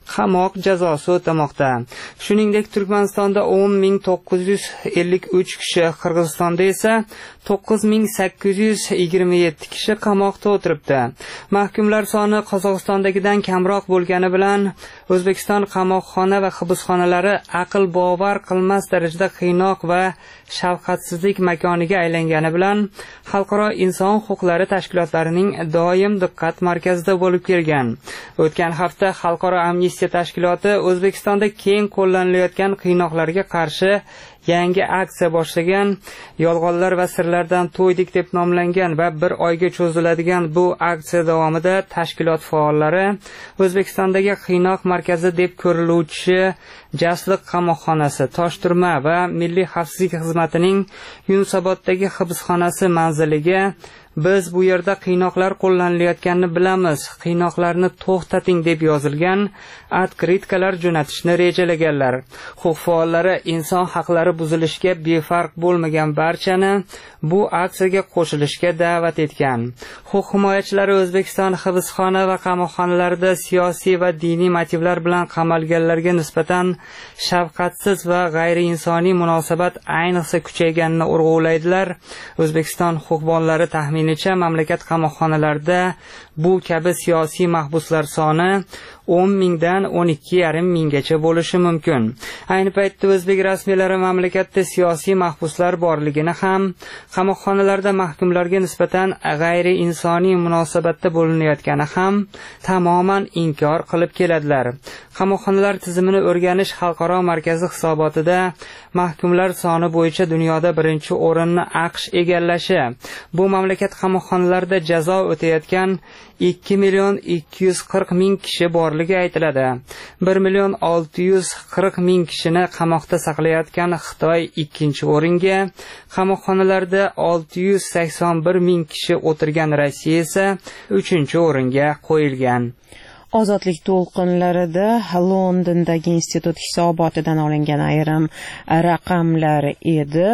qamoq jazosi o'tamoqda. Shuningdek, Turkmanistonda o'n ming to'qqiz yuz ellik uch kishi, Qirg'izistonda esa to'qqiz ming sakkiz yuz yigirma yetti kishi qamoqda o'tiribdi. Mahkumlar soni Qozog'istondagidan kamroq bo'lgani bilan O'zbekiston qamoqxona va hibsxonalari aql bovar qilmas darajada qiynoq va shafqatsizlik makoniga aylangani bilan xalqaro inson huquqlari tashkilotlarining doim diqqat markazida bo'lib kelgan. O'tgan hafta Xalqaro amnistiya tashkiloti O'zbekistonda keng qo'llanilayotgan qiynoqlarga qarshi yangi aksiya boshlagan. Yolg'onlar va sirlardan to'ydik deb nomlangan va bir oyga cho'ziladigan bu aksiya davomida tashkilot faollari O'zbekistondagi qiynoq markazi deb ko'riluvchi Jasliq qamoqxonasi, Toshturma va Milliy xavfsizlik xizmatining Yunusoboddagi hibsxonasi manziliga "Biz bu yerda qiynoqlar qo'llanilayotganini bilamiz, qiynoqlarni to'xtating" deb yozilgan otkritkalar jo'natishni rejalaganlar. Huquq faollari inson haqlari buzilishiga befarq bo'lmagan barchani bu aksiyaga qo'shilishga da'vat etgan. Huquq himoyachilari O'zbekiston hibsxona va qamoqxonalarida siyosiy va diniy motivlar bilan qamalganlarga nisbatan shafqatsiz va g'ayriinsoniy munosabat ayniqsa kuchayganini urg'ulaydilar. O'zbekiston huquqbonlari taxminicha mamlakat qamoqxonalarida bu kabi siyosiy mahbuslar soni o'n mingdan o'n ikki yarim minggacha bo'lishi mumkin. Ayni paytda o'zbek rasmiylari mamlakatda siyosiy mahbuslar borligini ham, qamoqxonalarda mahkumlarga nisbatan g'ayri insoniy munosabatda bo'linayotgani ham tamoman inkor qilib keladilar. Qamoqxonalar tizimini o'rganish xalqaro markazi hisobotida mahkumlar soni bo'yicha dunyoda birinchi o'rinni AQSh egallashi, bu mamlakat qamoqxonalarida jazo o'tayotgan ikki million ikki yuz qirq ming kishi borligi aytiladi. bir million olti yuz qirq ming kishini qamoqda saqlayotgan Xitoy ikkinchi o'ringa, qamoqxonalarda olti yuz sakson bir ming kishi o'tirgan Rossiya esa uchinchi o'ringa qo'yilgan. Ozodlik to'lqinlarida Londondagi institut hisobotidan olingan ayrim raqamlar edi.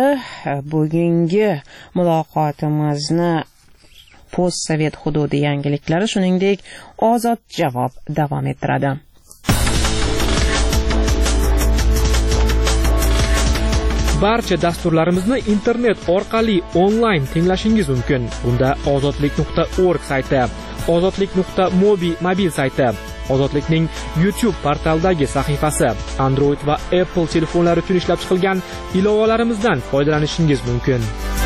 Bugungi muloqotimizni postsovet hududi yangiliklari, shuningdek ozod javob davom ettiradi. Barcha dasturlarimizni internet orqali onlayn tinglashingiz mumkin. Bunda ozodlik nuqta org sayti, ozodlik nuqta mobi mobil sayti, Ozodlikning YouTube portaldagi sahifasi, Android va Apple telefonlari uchun ishlab chiqilgan ilovalarimizdan foydalanishingiz mumkin.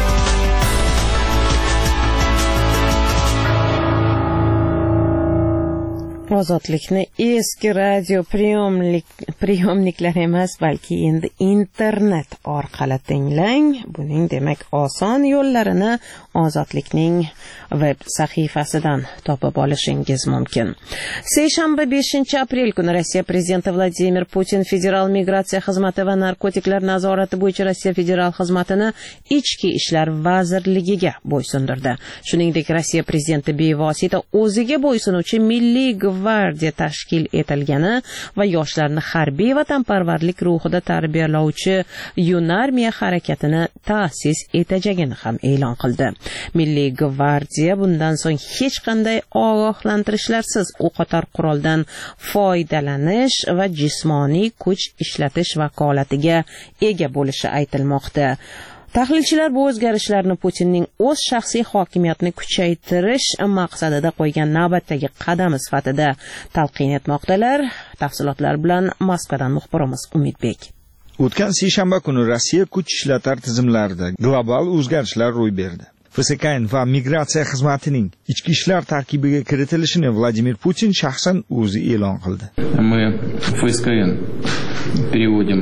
Ozodlikni eski radio priyomlik priyomniklar emas, balki endi internet orqali tinglang. Buning demak oson yo'llarini Ozodlikning web sahifasidan topib olishingiz mumkin. Seshanba beshinchi aprel kuni Rossiya prezidenti Vladimir Putin Federal migratsiya xizmati va narkotiklar nazorati bo'yicha Rossiya federal xizmatini Ichki ishlar vazirligiga bo'ysundirdi. Shuningdek, Rossiya prezidenti bevosita o'ziga bo'ysunuvchi Milliy gvardiya tashkil etilgani va yoshlarni harbiy vatanparvarlik ruhida tarbiyalovchi Yunarmiya harakatini ta'sis etajagini ham e'lon qildi. Milliy gvardiya bundan so'ng hech qanday ogohlantirishlarsiz o'qotar quroldan foydalanish va jismoniy kuch ishlatish vakolatiga ega bo'lishi aytilmoqda. Tahlilchilar bu o'zgarishlarni Putinning o'z shaxsiy hokimiyatini kuchaytirish maqsadida qo'ygan navbatdagi qadam sifatida talqin etmoqdalar. Tafsilotlar bilan Moskvadan muxbirimiz Umidbek. O'tgan seshanba kuni Rossiya kuch ishlatar tizimlarida global o'zgarishlar ro'y berdi. F S K N va migratsiya xizmatining ichki ishlar tarkibiga kiritilishini Vladimir Putin shaxsan o'zi e'lon qildi. Мы F S K N переводим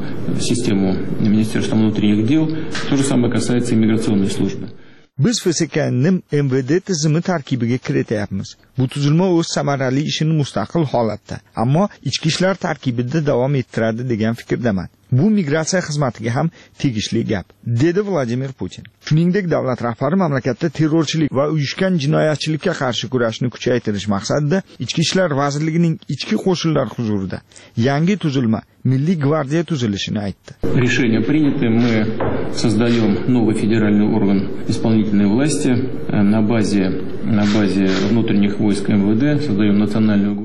в систему Министерства внутренних дел. То же самое касается иммиграционной службы. Biz F S K N'ni M V D tizimi tarkibiga kirityapmiz. Bu tuzilma o'z samarali ishini mustaqil holatda, ammo ichki ishlar tarkibida davom ettiradi degan fikrdaman. Bu migratsiya xizmatiga ham tegishli gap, dedi Vladimir Putin. Shuningdek, davlat rahbari mamlakatda terrorchilik va uyushgan jinoyatchilikka qarshi kurashni kuchaytirish maqsadida Ichki ishlar vazirligining ichki qo'shinlar huzurida yangi tuzilma Milliy gvardiya tuzilishini aytdi. Решение принято, мы создаем новый федеральный орган исполнительной власти на базе на базе внутренних войск M V D, создаем национальную гвардию.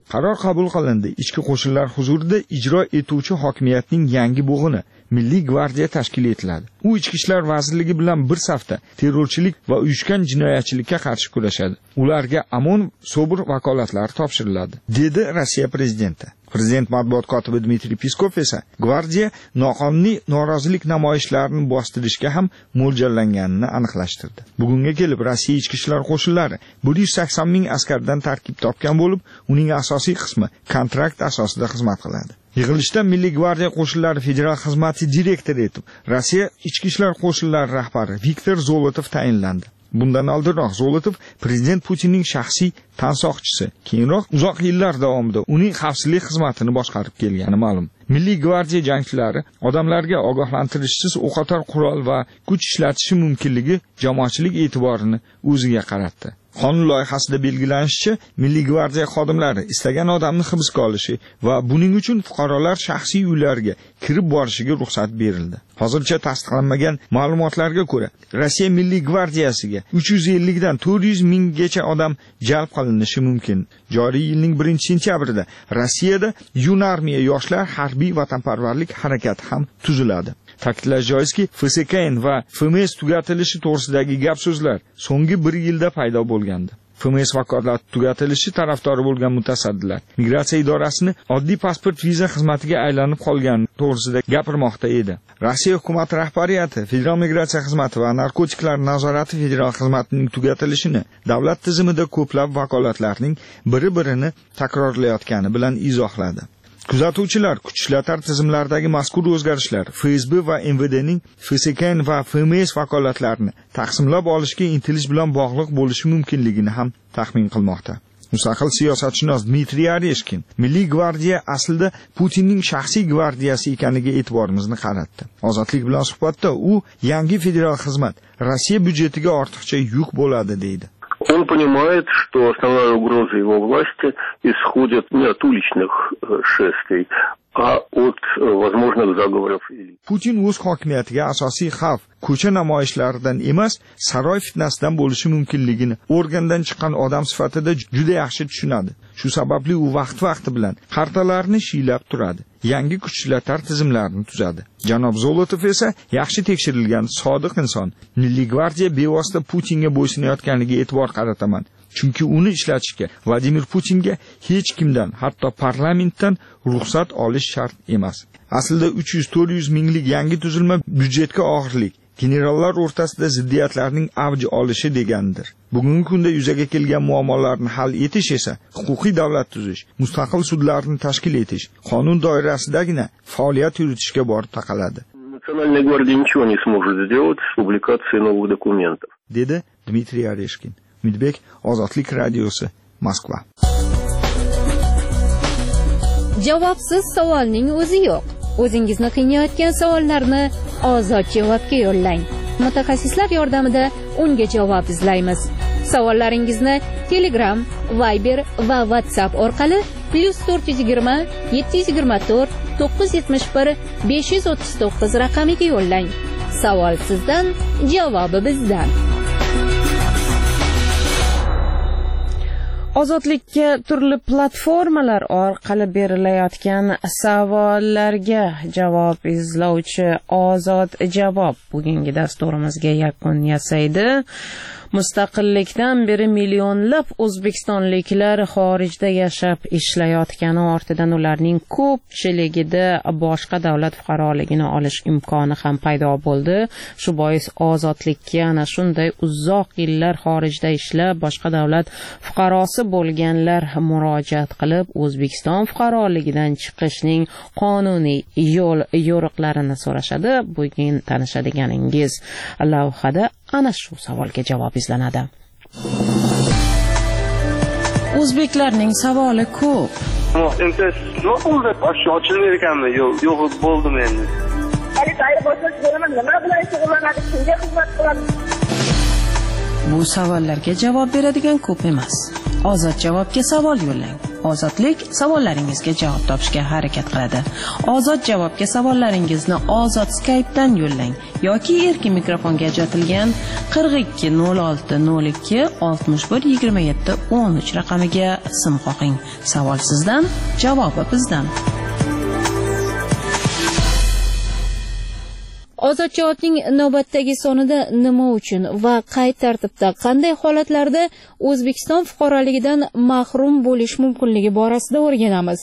Qaror qabul qilindi. Ichki qo'shinlar huzurida ijro etuvchi hokimiyatning yangi bo'g'ini Milliy gvardiya tashkil etiladi. U Ichki ishlar vazirligi bilan bir safda terrorchilik va uyushgan jinoyatchilikka qarshi kurashadi. Ularga amon sobir vakolatlari topshiriladi, dedi Rossiya prezidenti. Prezident matbuot kotibi Dmitriy Peskov esa gvardiya noqonuniy norozilik namoyishlarini bostirishga ham mo'ljallanganini aniqlashtirdi. Bugunga kelib Rossiya ichki ishlar qo'shinlari bir yuz sakson ming askardan tarkib topgan bo'lib, uning asosiy qismi kontrakt asosida xizmat qiladi. Yig'ilishda Milliy gvardiya qo'shinlari federal xizmati direktori etib Rossiya ichki ishlar qo'shinlari rahbari Viktor Zolotov tayinlandi. Bundan oldinroq Zolotov prezident Putinning shaxsiy tansoqchisi, keyinroq uzoq yillar davomida uning xavfsizlik xizmatini boshqarib kelgani ma'lum. Milliy gvardiya jangchilari odamlarga ogohlantirishsiz o'qotar qurol va kuch ishlatishi mumkinligi jamoatchilik e'tiborini o'ziga qaratdi. Qonun loyihasida belgilanishicha, Milliy gvardiya xodimlari istagan odamni hibsga olishi va buning uchun fuqarolar shaxsiy uylariga kirib borishiga ruxsat berildi. Hozircha tasdiqlanmagan ma'lumotlarga ko'ra, Rossiya Milliy gvardiyasiga uch yuz ellik dan to'rt yuz minggacha odam jalb qilinishi mumkin. Joriy yilning birinchi sentyabrida Rossiyada Yunarmiya yoshlar harbiy vatanparvarlik harakati ham tuziladi. Ta'kidlash joizki, F S K N va F M S tugatilishi to'g'risidagi gap so'zlar so'nggi bir yilda paydo bo'lgandi. F M S vakolati tugatilishi tarafdori bo'lgan mutasaddilar migratsiya idorasini oddiy pasport viza xizmatiga aylanib qolgani to'g'risida gapirmoqda edi. Rossiya hukumati rahbariyati Federal migratsiya xizmati va narkotiklar nazorati federal xizmatining tugatilishini davlat tizimida ko'plab vakolatlarning biri-birini takrorlayotgani bilan izohladi. Kuzatuvchilar kuch ishlatar tizimlaridagi mazkur o'zgarishlar F S B va M V D'ning F S K N va F M S vakolatlarini taqsimlab olishga intilish bilan bog'liq bo'lishi mumkinligini ham taxmin qilmoqda. Mustaqil siyosatshunos Dmitriy Areshkin Milliy gvardiya aslida Putinning shaxsiy gvardiyasi ekaniga e'tiborimizni qaratdi. Ozodlik bilan suhbatda u yangi federal xizmat Rossiya byudjetiga ortiqcha yuk bo'ladi deydi. Он понимает, что основная угроза его власти исходит не от уличных шествий, а от возможных заговоров элит. Putin o'z hokimiyatiga asosiy xavf ko'cha namoyishlaridan emas, saroy fitnasidan bo'lishi mumkinligini organdan chiqqan odam sifatida juda yaxshi tushunadi. Shu sababli u vaqt-vaqti bilan qartalarni shiylab turadi. Yangi kuch ishlatar tizimlarini tuzadi. Janob Zolotov esa yaxshi tekshirilgan sodiq inson. Milliy gvardiya bevosita Putinga bo'ysunayotganiga e'tibor qarataman. Chunki uni ishlatishga Vladimir Putinga hech kimdan, hatto parlamentdan ruxsat olish shart emas. Aslida uch yuz to'rt yuz minglik yangi tuzilma byudjetga og'irlik, generallar o'rtasida ziddiyatlarning avj olishi degandir. Bugungi kunda yuzaga kelgan muammolarni hal etish esa huquqiy davlat tuzish, mustaqil sudlarni tashkil etish, qonun doirasidagina faoliyat yuritishga borib taqaladi. Национальная гвардия ничего не сможет сделать с публикацией новых документов. Dedi Dmitriy Areshkin. Midbek, Ozodlik radiosi, Moskva. Javobsiz savolning o'zi yo'q. O'zingizni qiynayotgan savollarni Ozod javobga yo'llang. Mutaxassislar yordamida unga javob izlaymiz. Savollaringizni Telegram, Viber va WhatsApp orqali plus to'rt yuz yigirma yetti yuz yigirma to'rt to'qqiz yuz yetmish bir besh yuz o'ttiz to'qqiz raqamiga yo'llang. Savol sizdan, javobi bizdan. Ozodlikka turli platformalar orqali berilayotgan savollarga javob izlovchi Ozod javob bugungi dasturimizga yakun yasaydi. Mustaqillikdan beri millionlab o'zbekistonliklar xorijda yashab ishlayotgani ortidan ularning ko'pchiligida boshqa davlat fuqaroligini olish imkoni ham paydo bo'ldi. Shu bois ozodlikka ana shunday uzoq yillar xorijda ishlab boshqa davlat fuqarosi bo'lganlar murojaat qilib O'zbekiston fuqaroligidan chiqishning qonuniy yo'l yo'riqlarini so'rashadi. Bugun tanishadiganingiz lavhada ana shu savolga javob izlanadi. O'zbeklarning savoli ko'p. Imtiyoz nima bo'ldi? Boshqa ochilmay ekanmi? Yo'q, yo'q bo'ldim endi. Hali tayyor bo'lsangiz bo'laman, nima bilan shug'ullanadi, kimga xizmat qiladi? Bu savollarga javob beradigan ko'p emas. Ozod javobga savol yo'llang. Ozodlik savollaringizga javob topishga harakat qiladi. Ozod javobga savollaringizni Ozod Skype'dan yo'llang yoki erkin mikrofonga ajratilgan qirq ikki nol olti nol ikki oltmish bir yigirma yetti o'n uch raqamiga sim qoqing. Savol sizdan, javobi bizdan. Ozod javobning navbatdagi sonida nima uchun va qay tartibda qanday holatlarda O'zbekiston fuqaroligidan mahrum bo'lish mumkinligi borasida o'rganamiz.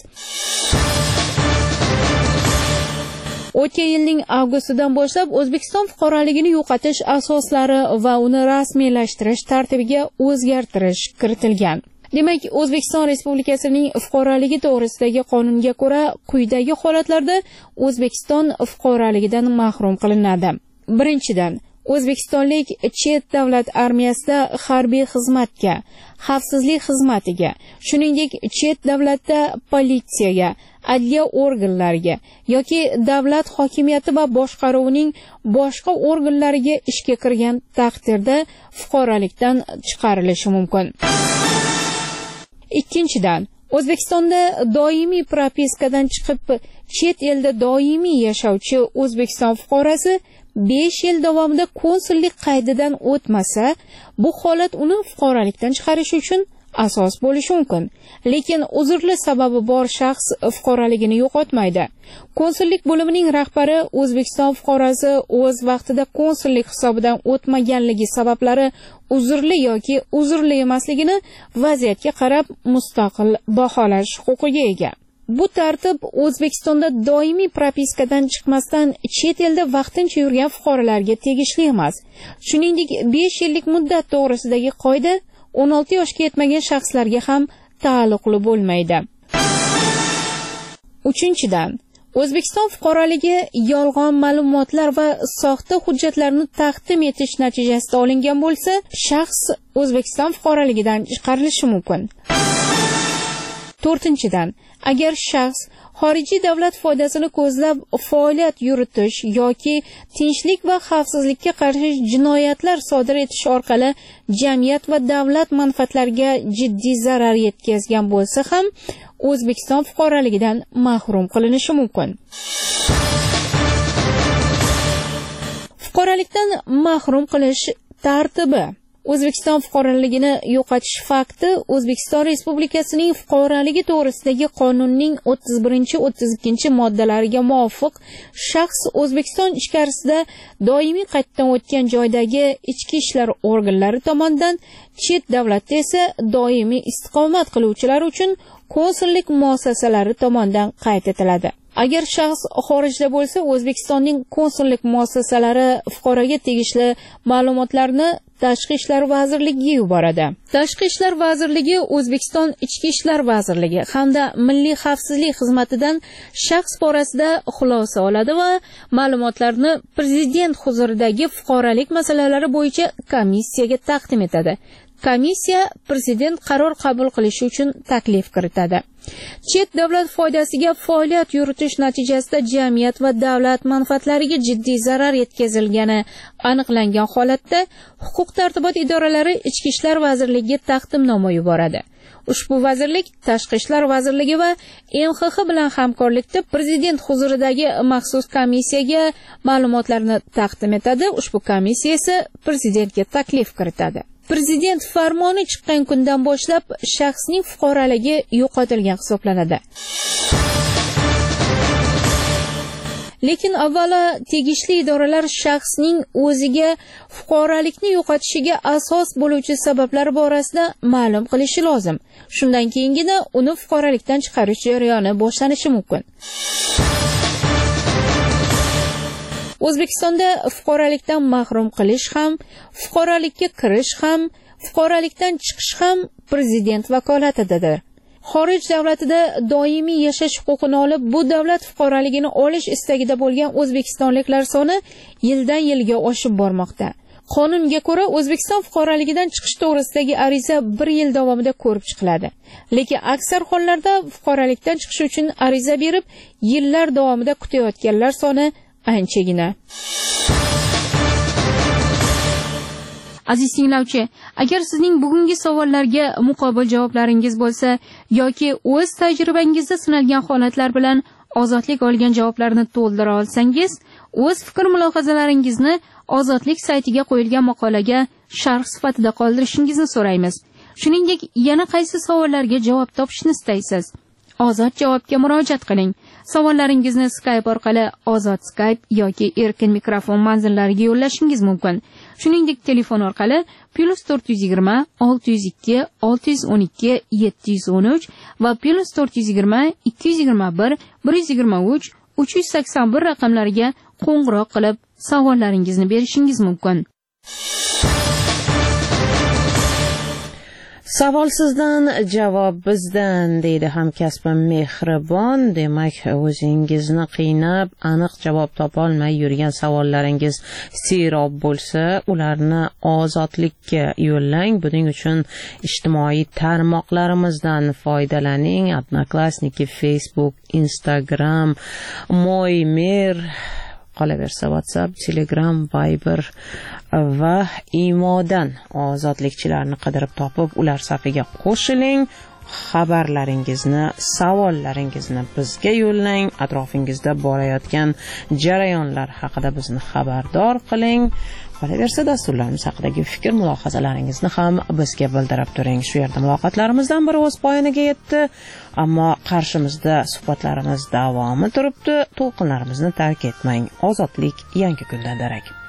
O'tgan yilning avgustidan boshlab O'zbekiston fuqaroligini yo'qotish asoslari va uni rasmiylashtirish tartibiga o'zgartirish kiritilgan. Demak, O'zbekiston Respublikasining fuqaroligi to'g'risidagi qonunga ko'ra quyidagi holatlarda O'zbekiston fuqaroligidan mahrum qilinadi. Birinchidan, O'zbekistonlik chet davlat armiyasida harbiy xizmatga, xavfsizlik xizmatiga, shuningdek chet davlatda politsiyaga, adliya organlariga yoki davlat hokimiyati va boshqaruvining boshqa organlariga ishga kirgan taqdirda fuqarolikdan chiqarilishi mumkin. Ikkinchidan, O'zbekistonda doimiy propiskadan chiqib chet elda doimiy yashovchi O'zbekiston fuqarosi besh yil davomida konsullik qaydidan o'tmasa, bu holat uni fuqarolikdan chiqarish uchun asos bo'lishi mumkin. Lekin uzrli sababi bor shaxs fuqaroligini yo'qotmaydi. Konsullik bo'limining rahbari O'zbekiston fuqarosi o'z vaqtida konsullik hisobidan o'tmaganligi sabablari uzrli yoki uzrli emasligini vaziyatga qarab mustaqil baholash huquqiga ega. Bu tartib O'zbekistonda doimiy propiskadan chiqmasdan chet elda vaqtincha yurgan fuqarolarga tegishli emas. Shuningdek, besh yillik muddat to'g'risidagi qoida o'n olti yoshga yetmagan shaxslarga ham taalluqli bo'lmaydi. Uchinchidan, O'zbekiston fuqaroligi yolg'on ma'lumotlar va soxta hujjatlarni taqdim etish natijasida olingan bo'lsa, shaxs O'zbekiston fuqaroligidan chiqarilishi mumkin. To'rtinchidan, agar shaxs xorijiy davlat foydasini ko'zlab faoliyat yuritish yoki tinchlik va xavfsizlikka qarshi jinoyatlar sodir etish orqali jamiyat va davlat manfaatlariga jiddiy zarar yetkazgan bo'lsa ham O'zbekiston fuqaroligidan mahrum qilinishi mumkin. Fuqarolikdan mahrum qilish tartibi. O'zbekiston fuqaroligini yo'qotish fakti O'zbekiston Respublikasining fuqaroligi to'g'risidagi qonunning o'ttiz birinchi o'ttiz ikkinchi moddalariga muvofiq shaxs O'zbekiston ichkarisida doimiy qaytadan o'tgan joydagi ichki ishlar organlari tomonidan, chet davlatda esa doimiy istiqomat qiluvchilar uchun konsullik muassasalari tomonidan qayd etiladi. Agar shaxs xorijda bo'lsa, O'zbekistonning konsullik muassasalari fuqaroga tegishli ma'lumotlarni Tashqi ishlar vazirligiga yuboradi. Tashqi ishlar vazirligi O'zbekiston Ichki ishlar vazirligi hamda Milliy xavfsizlik xizmatidan shaxs borasida xulosa oladi va ma'lumotlarni prezident huzuridagi fuqarolik masalalari bo'yicha komissiyaga taqdim etadi. Komissiya prezident qaror qabul qilishi uchun taklif kiritadi. Chet davlat foydasiga faoliyat yuritish natijasida jamiyat va davlat manfaatlariga jiddiy zarar yetkazilgani aniqlangan holatda huquq tartibot idoralari Ichki ishlar vazirligiga taqdimnoma yuboradi. Ushbu vazirlik Tashqi ishlar vazirligi va M X X bilan hamkorlikda prezident huzuridagi maxsus komissiyaga ma'lumotlarni taqdim etadi. Ushbu komissiya esa prezidentga taklif kiritadi. Prezident farmoni chiqqan kundan boshlab shaxsning fuqaroligi yo'qotilgan hisoblanadi. Lekin avvalo tegishli idoralar shaxsning o'ziga fuqarolikni yo'qotishiga asos bo'luvchi sabablar borasida ma'lum qilishi lozim. Shundan keyingina uni fuqarolikdan chiqarish jarayoni boshlanishi mumkin. O'zbekistonda fuqarolikdan mahrum qilish ham, fuqarolikka kirish ham, fuqarolikdan chiqish ham prezident vakolatidadir. Xorij davlatida doimiy yashash huquqini olib, bu davlat fuqaroligini olish istagida bo'lgan o'zbekistonliklar soni yildan yilga oshib bormoqda. Qonunga ko'ra O'zbekiston fuqaroligidan chiqish to'g'risidagi ariza bir yil davomida ko'rib chiqiladi. Lekin aksar hollarda fuqarolikdan chiqish uchun ariza berib, yillar davomida kutayotganlar soni anchagina. Aziz tinglovchi, agar sizning bugungi savollarga muqobil javoblaringiz bo'lsa yoki o'z tajribangizda sinalgan holatlar bilan ozodlik olgan javoblarni to'ldira olsangiz, o'z fikr mulohazalaringizni ozodlik saytiga qo'yilgan maqolaga sharh sifatida qoldirishingizni so'raymiz. Shuningdek, yana qaysi savollarga javob topishni istaysiz? Ozod javobga murojaat qiling. Savollaringizni Skype orqali Ozod Skype yoki erkin mikrofon manzillariga yo'llashingiz mumkin. Shuningdek, telefon orqali plus to'rt yuz yigirma olti yuz ikki olti yuz o'n ikki yetti yuz o'n uch va plus to'rt yuz yigirma ikki yuz yigirma bir bir yuz yigirma uch uch yuz sakson bir raqamlariga qo'ng'iroq qilib savollaringizni berishingiz mumkin. Savol sizdan, javob bizdan, deydi hamkasbim Mehribon. Demak, o'zingizni qiynab, aniq javob topolmay yurgan savollaringiz serob bo'lsa, ularni ozodlikka yo'llang. Buning uchun ijtimoiy tarmoqlarimizdan foydalaning. Odnoklassniki, Facebook, Instagram, Moymer, qolaversa WhatsApp, Telegram, Viber va Imodan ozodlikchilarni qidirib topib, ular safiga qo'shiling. Xabarlaringizni, savollaringizni bizga yo'llang. Atrofingizda borayotgan jarayonlar haqida bizni xabardor qiling. Qolaversa, dasturlarimiz haqidagi fikr mulohazalaringizni ham bizga bildirib turing. Shu yerda muloqotlarimizdan biri o'z poyoniga yetdi, ammo qarshimizda suhbatlarimiz davomi turibdi. To'lqinlarimizni tark etmang. Ozodlik yangi kundan darak.